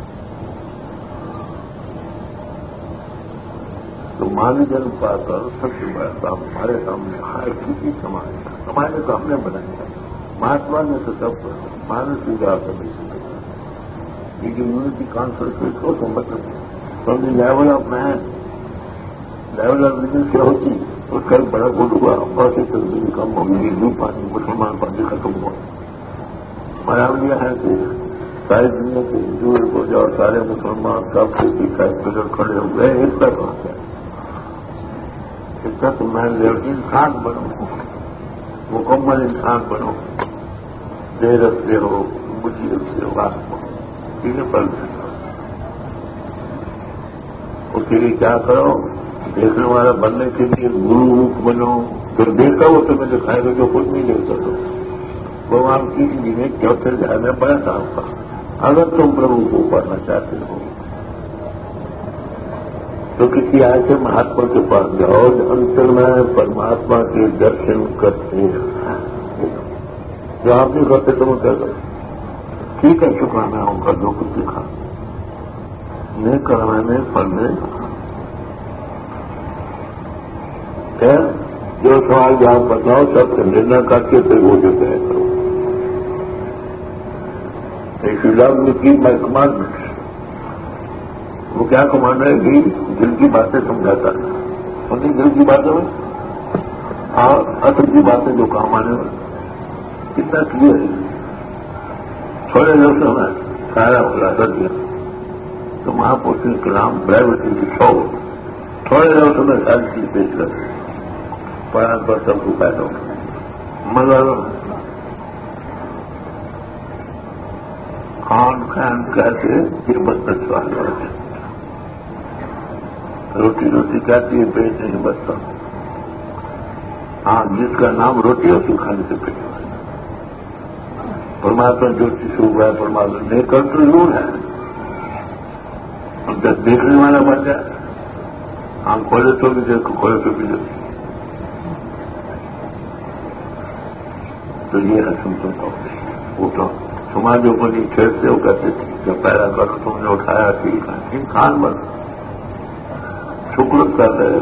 تو مان جن پا کر سب سے بڑا کام ہمارے سامنے ہر کسی سماج کا سماج کو ہم نے بنایا. مہاتما نے تو سب مان سوجا کر نہیں سکتا. یہ یونیورسٹی کانفرنس کو مطلب from the level of man level of business کیا ہوتی اس کا ایک بڑا گڈ ہوا بہت سی تنظیم کم ہوگی. ہندو پانی مسلمان پانی ختم ہوا. ہمارا یہ ہے کہ ساری دنیا کے ہندو ہو جاؤ سارے مسلمان سب سے پیچھا بجٹ کھڑے ہو گئے. اس کا کہاں ہے اس کا تو میں انسان بنو مکمل انسان بنو دے رکھتے ہو مجھے رکھتے ہو بات ٹھیک ہے پل اس کے لیے کیا کرو دیکھنے والا بننے کے لیے گرو روپ بنو. پھر دیکھا وہ تمہیں دکھائے گا جو خود نہیں دیکھ سکو. بھگوان کی جنہیں چوتھے جائے میں بڑا کام تھا. اگر تم پربھو کو پڑھنا چاہتے ہو تو کسی ایسے مہاتما کے پاس جاؤ انتر میں پرماتما کے درشن کرتے ہیں. جو آپ نہیں کرتے تو میں کیا کروں ٹھیک ہے شکرانا ان کا جو کچھ دکھا نہیں کروانے پڑھنے جو سوال جو آپ بتاؤ سب سے نرنا کر کے پھر وہ جو طے کرو. If you love me, keep my commandments. وہ کیا کمانڈ ہے کہ دل کی باتیں سمجھاتا ہے. سنی دل کی باتیں میں اور اصل کی باتیں جو کام آنے والی کتنا کلیئر ہے. تھوڑے لفظوں میں سارا خلاصہ دیا تو وہاں پوچھنے کے نام پرائیویسی کی سو تھوڑے لفظوں میں ساری چیز پیش کر پڑھا پر سب کو پیدا ہو مگر خان خان کہتے یہ بس سوال کرتے روٹی روٹی کہتی ہے پیٹ نہیں بچتا. ہاں جس کا نام روٹی ہے اسی کھانے سے پیٹ پرماتما جو چیز ہوا ہے پرماتما نہیں کر تو ضرور ہے. اب جب دیکھنے والا بن جائے آنکھ کھولے تو بھی دیکھو کھولے تو بھی دیکھو تو یہ ہے سمجھتا ہوں تو سماجوں کو نہیں چھیڑتے ہو کہتے تھے کہ پیدا کرو تم نے اٹھایا ٹھیک ہے انسان بن شکر کر رہے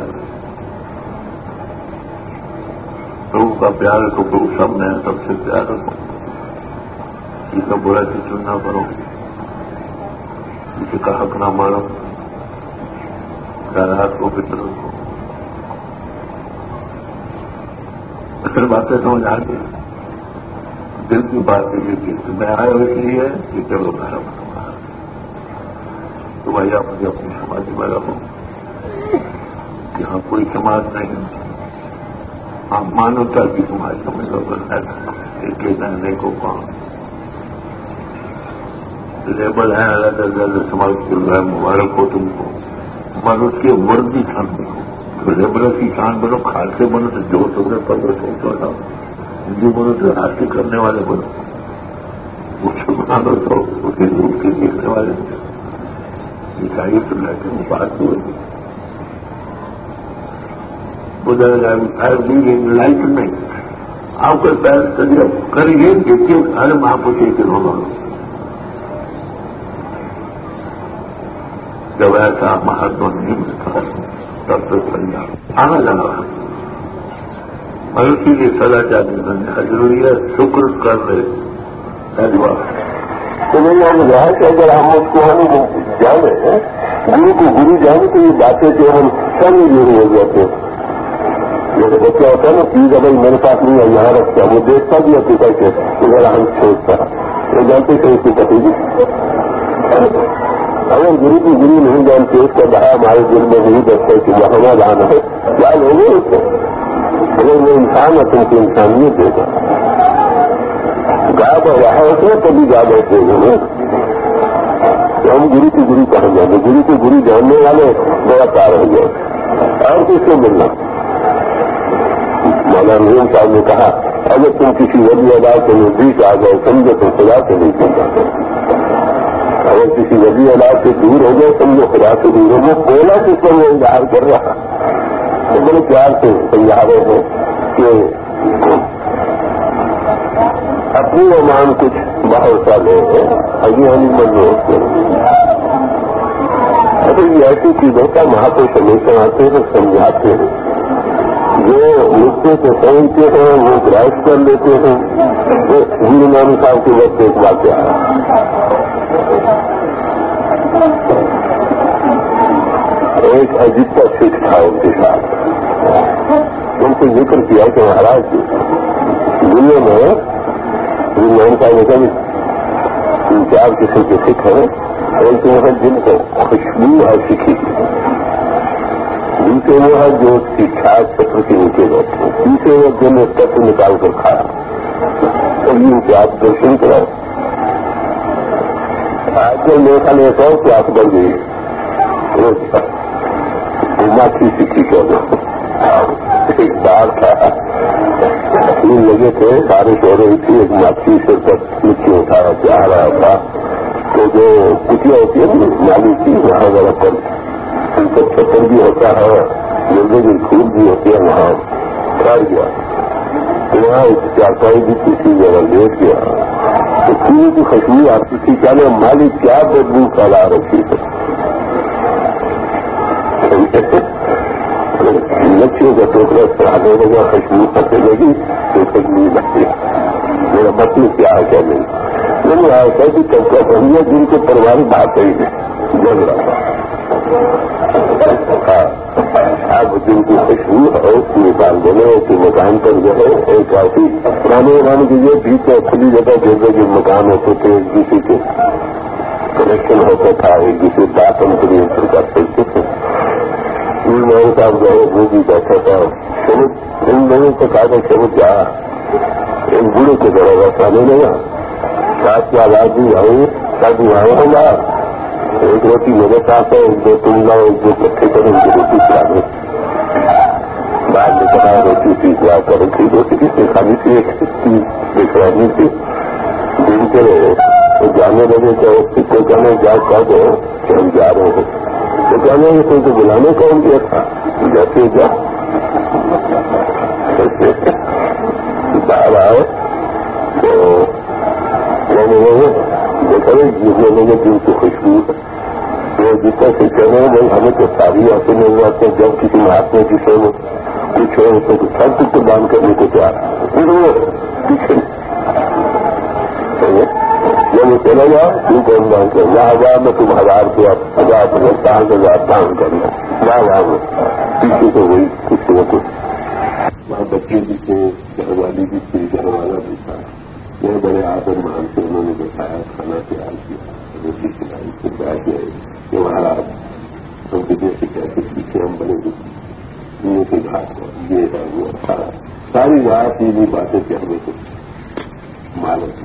لوگوں کا پیار رکھو سب نے سب سے پیار رکھو کسی کا برا چیز نہ کرو کسی کا حق نہ مارو خیالات کو فکر رکھو اصل باتیں سمجھ آ گئی دل کی بات یہ تھی کہ میں آیا اس لیے کہ چلو میرا بنوا تو بھائی آپ مجھے اپنی سماج میں رکھو یہاں کوئی سماج نہیں آپ مانوتا کی سماج سمجھ لو ایک ایک رہنے کو کون لیبل ہے الگ الگ سماج کے ہے مبارک ہو تم کو مگر اس کے ورد بھی چھان بنو تو لیبر کی شان بنو خالصے بنو تو جو تم نے پندرہ سو چودہ ہندو بنو تو راستے کرنے والے بنو مسلمان ہو تو اسے روپ کے دیکھنے والے عیسائی تو لائٹ میں بات ہوئی لائٹ نہیں آپ کو پیر کریے دیکھیے ہر ماں کو چاہیے انہوں جب ایسا مہاتما نہیں ملتا تب تو سنجا آنا جانا اور اسی لیے سزا چاہتے کرنے کا ضروری ہے شکر کر رہے تو میری ہم رہا کہ اگر ہم اس کو ہم جانے گرو کو گرو جانے تو یہ باتیں جو ہم سب میں ضرور ہو جاتے ہیں جیسے بچہ ہوتا ہے نا چیز اگر میرے پاس نہیں ہے یہاں رکھتا وہ دیکھتا بھی ہے پیتا کہ میرا ہم چھوڑتا وہ جانتے کہ اس کی کٹے اگر گرو کی گرو نہیں جانتے اس کا بڑا ہمارے دل میں نہیں دیکھتے کہ وہاں جانا ہے کیا لوگ اس کو اگر وہ انسان ہے تم کو انسانیت دے گا گاڑ رہا ہوتے ہیں تبھی گاڑ ہوتے ہیں تو ہم گرو کی گرو کہاں جائیں گے گرو کی گرو جاننے والے بڑا پار ہو جائے اور کس کو ملنا مولانا نظیم صاحب نے کہا اگر تم کسی ولی ادا کے نزدیک آ جاؤ سمجھو تو خدا سے نہیں سمجھا اگر کسی ولی ادا سے دور ہو جائے سمجھو خدا سے دور ہو وہ بولا کس پر وہ اظہار کر رہا تو بڑے پیار سے سمجھا رہے ہیں کہ اپنی امان کچھ بہت سا لوگ ہیں ابھی ہمیں من میں ہوتے ہیں اگر یہ ایسی چیزوں کا مہاپروش ہمیشہ آتے ہیں سمجھاتے ہیں جو مجھے سے سمجھتے ہیں وہ گرائش کر لیتے ہیں وہ گرو نانک صاحب کے وقت ایک واقعہ ہے ایک عجیب کا سکھ تھا ان کے ساتھ ان سے ذکر کیا کہ مہاراج دنیا میں گرو نانک صاحب نے کہا تین چار قسم کے سکھ ہیں ایک وہ ہے جن کو خوشبو ہے سکھی دوسرے وہ ہے جو اس کی چھایا چکر کے نیچے بیٹھے ہیں تیسرے وہ جن نے تتو نکال کر کھایا تو ان کے آپ درشن کرائے آج کل میرے خیال ایسا ہو کہ آپ بڑھ گئی ماچھی سکھی کر دو ایک بار تھا تین لگے تھے بارش ہو رہی تھی ایک ماچھی سے تک نیچے اٹھایا جا رہا تھا تو جو کٹیا ہوتی ہے نالی کی وہاں ذرا پر ان کا چکر بھی ہوتا ہے جلدی کی کھود بھی ہوتی ہے وہاں ٹھہر گیا وہاں ایک چارپائی بھی کسی جگہ لیٹ گیا تو کھونے کی خوشبو آتی تھی کیا نا مالک کیا بدبو پھیلا رکھی ہے لچیوں کا ٹوکرا چڑھانے لگا خوشبو کرنے لگی تو خوشبو لگتی ہے میرا مطلب کیا ہے کیا نہیں نہیں آیا تھا کہ کب کا بڑھیا جن کو پرواری بات ہی ہے جل رہا تھا اب جن کی خوشبو ہے اس کی نکال دینے کے مکان پر جو ہے ایک ایسی پرانے زمانے کی جو بیچ میں کھلی جگہ جیسے جو مکان ہوتے تھے ایک دوسرے کے کنیکشن ہوتا تھا ایک دوسرے داتن کے لیے کر سکتے تھے موہن صاحب گئے وہ بھی بیٹھا تھا ان لوگوں کو کہا تھا کہ وہ جا ایک بوڑھے کو ذرا ویسا نہیں لگا ساتھ کی آواز بھی آئی ساتھ آیا ہوگا ایک روٹی میرے پاس ہے ایک دو تم لاؤ ایک دو کٹھے کریں ان کی روٹی کھلا دو بعد میں کہا روٹی سی جا کر رکھی روٹی کی سے خالی سی ایک رہنی تھی دن کے تو جانے لگے تو کو کہنے جا کہہ دو کہ ہم جا رہے ہیں تو کہنے یہ کوئی تو بلانے کون کیا تھا جیسے جا باہر آئے تو بڑے لوگوں نے دل کی خوشبو ہے تو جتنا سے کہہ رہے ہیں بھائی ہمیں تو ساری ایسے مل جاتے ہیں جب کسی مہاتما کی سے کچھ ہو تو سب کچھ تو دان کرنے کو تیار پھر وہ پیچھے جب وہ چلا جاؤ تم کون دان کر نہ ہزار میں تم ہزار روپیہ ہزار روپئے پانچ ہزار دان کرنا نہ ہزار میں پیچھے تو وہی کچھ نہ کچھ وہاں بچے بھی تھے گھر والی بھی تھی گھر والا بھی تھا بڑے بڑے آدر مان سے انہوں نے بتایا کھانا تیار کیا روٹی کھلائی پھر بیٹھ گئے کہ مہاراج ہم کتنے سے کیسے پیچھے ہم بنے گے کے گھاٹ یہ ہے وہ سارا ساری رات یہ بھی باتیں کہ ہمیں کچھ مالک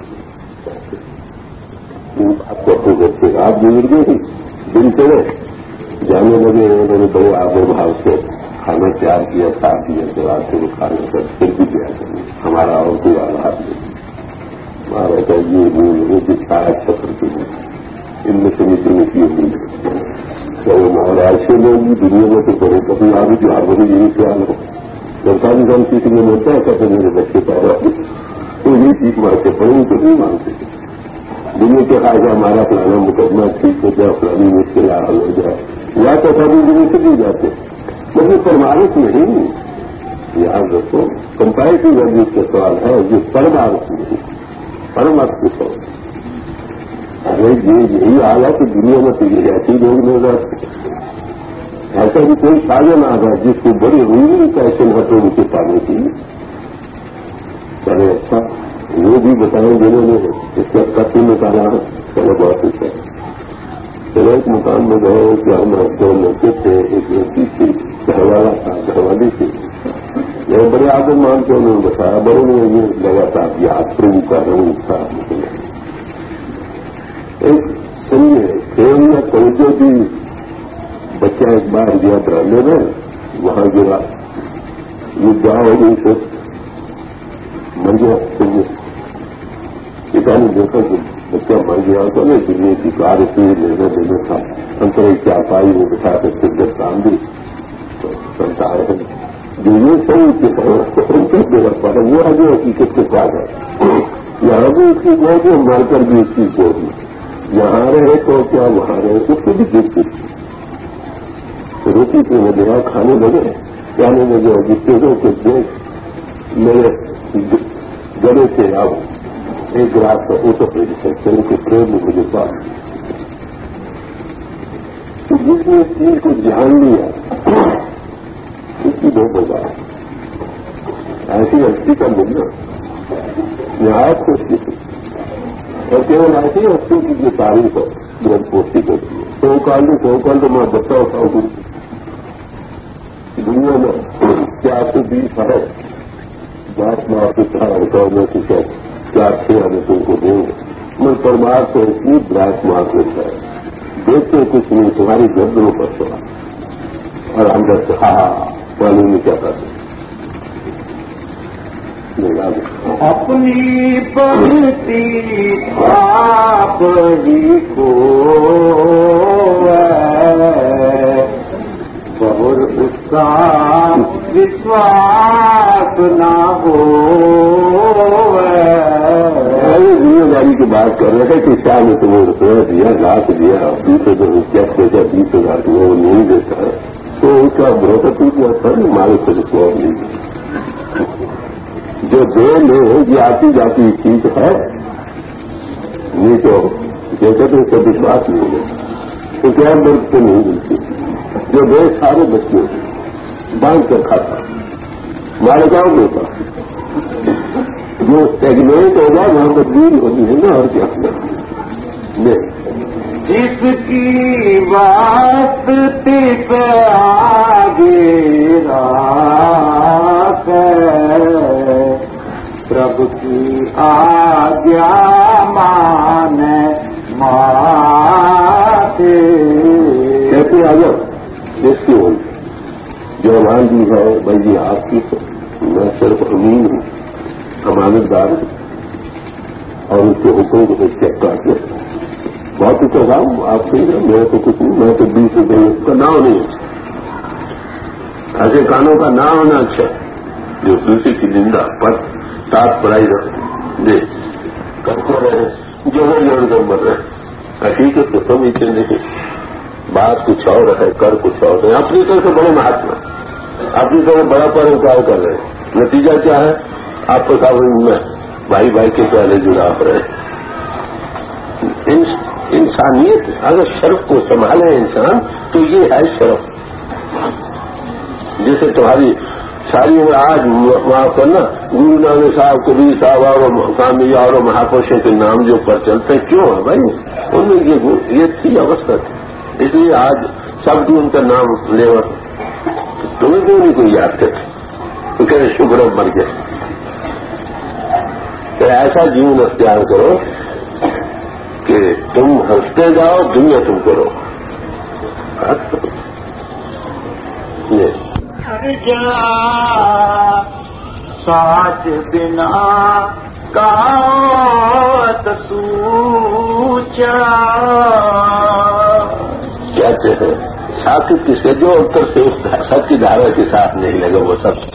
آپ کو اپنے گھر سے رات گزر گئی دن چڑھے جانے لگے انہوں نے بڑے آدر بھاؤ سے کھانا تیار کیا ساتھ دیا تو رات سے وہ کھانا کر پھر بھی تیار کریں ہمارا اور کوئی آدھار نہیں ہمارا کہ یہ وہ جو چھایا چھتر کے ان میں سے نکلنے کی امید ہے تو ہمارے ایسے لوگ بھی دنیا میں تو بڑے کبھی آگے جو ہر بڑی یہی خیال ہو سرکاری کام کسی میں ہوتا ہے کہتے میرے بچے پیدا تو یہ چیز مارتے پڑے تو نہیں مانتے دنیا کے خواہش ہمارا پرانا مقدمہ ٹھیک ہو جائے پرانی مشکل حل ہو جائے یا تو سبھی دنیا سے نہیں جاتے لیکن پرمارس نہیں یاد رکھو کمپیریٹو ویلیوز کا سوال ہے جو پرمارس نہیں پرمارس کے سوال ارے یہ یہی حال ہے کہ دنیا میں تو یہ ایسے لوگ نہیں رہتے ایسا بھی کوئی سازن آ گیا جس کو بڑی روئی پیسے ہٹو ان کے پانے کی چلے اچھا وہ بھی بتائیں جنہوں نے اس کا قتل نکالا ہے چلو بہت اچھا چلو ایک مکان میں گئے کہ ہم دو لڑکے تھے ایک لڑکی تھی گھر والا تھا گھر والی تھی یہ بڑے آدر مان کے انہوں نے بتایا بڑے نے یہ لگا تھا کہ آسرو کا رنگ تھا ایک سمجھے کھیل یا توجہ بھی بچہ ایک بار گیا ڈرامے میں وہاں گرا یہ کیا ہو گئی سر مر گیا سمجھے پتا نے دیکھا کہ بچہ مر گیا تو نہیں دنیا کی کار اسی لینا دینا تھا انتر کیا پائی وہ بٹھا کر شدت کام دی تو چلتا ہے جو یہ صحیح کر دے رکھ پاتا وہ آگے حقیقت کے ساتھ ہے یہاں بھی اس کی گود ہے مر کر بھی اس کی گود میں یہاں رہے تو کیا وہاں رہے اس کو بھی دیکھ روٹی سے وجہ کھانے لگے جانے لگے جس چیزوں کے دیکھ میرے گلے سے آؤ ایک رات کا اوٹو پہ چل کے ٹرین میں مجھے پاس جس نے اس چیز کو دھیان دیا اس کی بہت مزہ ایسی ہستی کا ملنا نہایت خوش کی تھی اور کیول ایسی ہستی کی جو تاریخ ہے گرد پوستی کرتی ہے سو کال میں سو کال تو میں بچہ اٹھاؤ گی دنیا میں کیا آپ کو بیس ہے بات میں آپ کے ساتھ میں کچھ کیا اچھے ہمیں تم کو دیں گے میں پرمار کو اتنی براس مار لیتا ہے دیکھتے کچھ نہیں تمہاری گردنوں پر چلا اور ہم جب سے ہاں معلوم نہیں کیا کرتے اپنی بنتی آپ ہی کو بہر اس کا وشواس نہ ہو ذمہ داری کی بات کر رہے تھے کہ شاہ نے تمہیں روپیہ دیا لاکھ دیا بیس ہزار روپیہ بھیجا بیس ہزار کو وہ نہیں دیتا ہے تو اس کا بروکر ٹوٹ جاتا ہے مالک سے رسوا نہیں جو دے لے یہ آتی جاتی چیز ہے نہیں تو جیسا تو اس کا وشواس نہیں ہوگا تو کیا مرد سے نہیں ملتی جو دے سارے بچے باندھ کر کھاتا مالکاؤں کے پاس جو سیگمنٹ ہوگا وہاں پر دور ہوتی ہے نا اور کیا جس کی بات پہ آگے رات پرب کی آگیا مانے ماتے کیسے آ جاؤ جس کی ہوئی جو مان دی ہے بھائی یہ آپ کی میں صرف امین ہوں امانت دار اور اس کے حکم کو چیک کر کے بہت اچھا کام آپ سے میں تو کچھ نہیں میں تو بیس روپئے اس کا نام نہیں ایسے کانوں کا نام ہونا اچھا جو دوسری کی نندا پر ساتھ پڑھائی رکھ دے کرتے رہے جو وہ جوڑ کر مر رہے حقیقت تو سمجھتے نہیں، بات کچھ اور ہے، کر کچھ اور ہے. اپنی طرف سے بڑے مہاتما، اپنی طرف بڑا پروپکار کر رہے ہیں. نتیجہ کیا ہے؟ آپ کو صاحب میں بھائی بھائی کے پہلے جڑا رہے ہیں. انسانیت اگر شرف کو سنبھالے انسان تو یہ ہے شرف. جیسے تمہاری ساری عمر آج وہاں پر نا گرو نانک صاحب کبیر صاحب اور کامیا اور مہاپرشوں کے نام جو پر چلتے ہیں، کیوں ہے بھائی؟ ان میں یہ یہ تھی اوستھا تھی، اس لیے آج سب بھی ان کا نام لے اور تمہیں کیوں نہیں کوئی یاد کرتے تو کہتے شکر مر گئے. تو ایسا جیون اختیار کرو کہ تم ہنستے جاؤ، دنیا تم کرو. ساتھ بنا کہاں سوچا. کہتے ہیں ساتھ کس سے جو اتر سے اس سچ کی دھارا کے ساتھ نہیں لگا وہ سب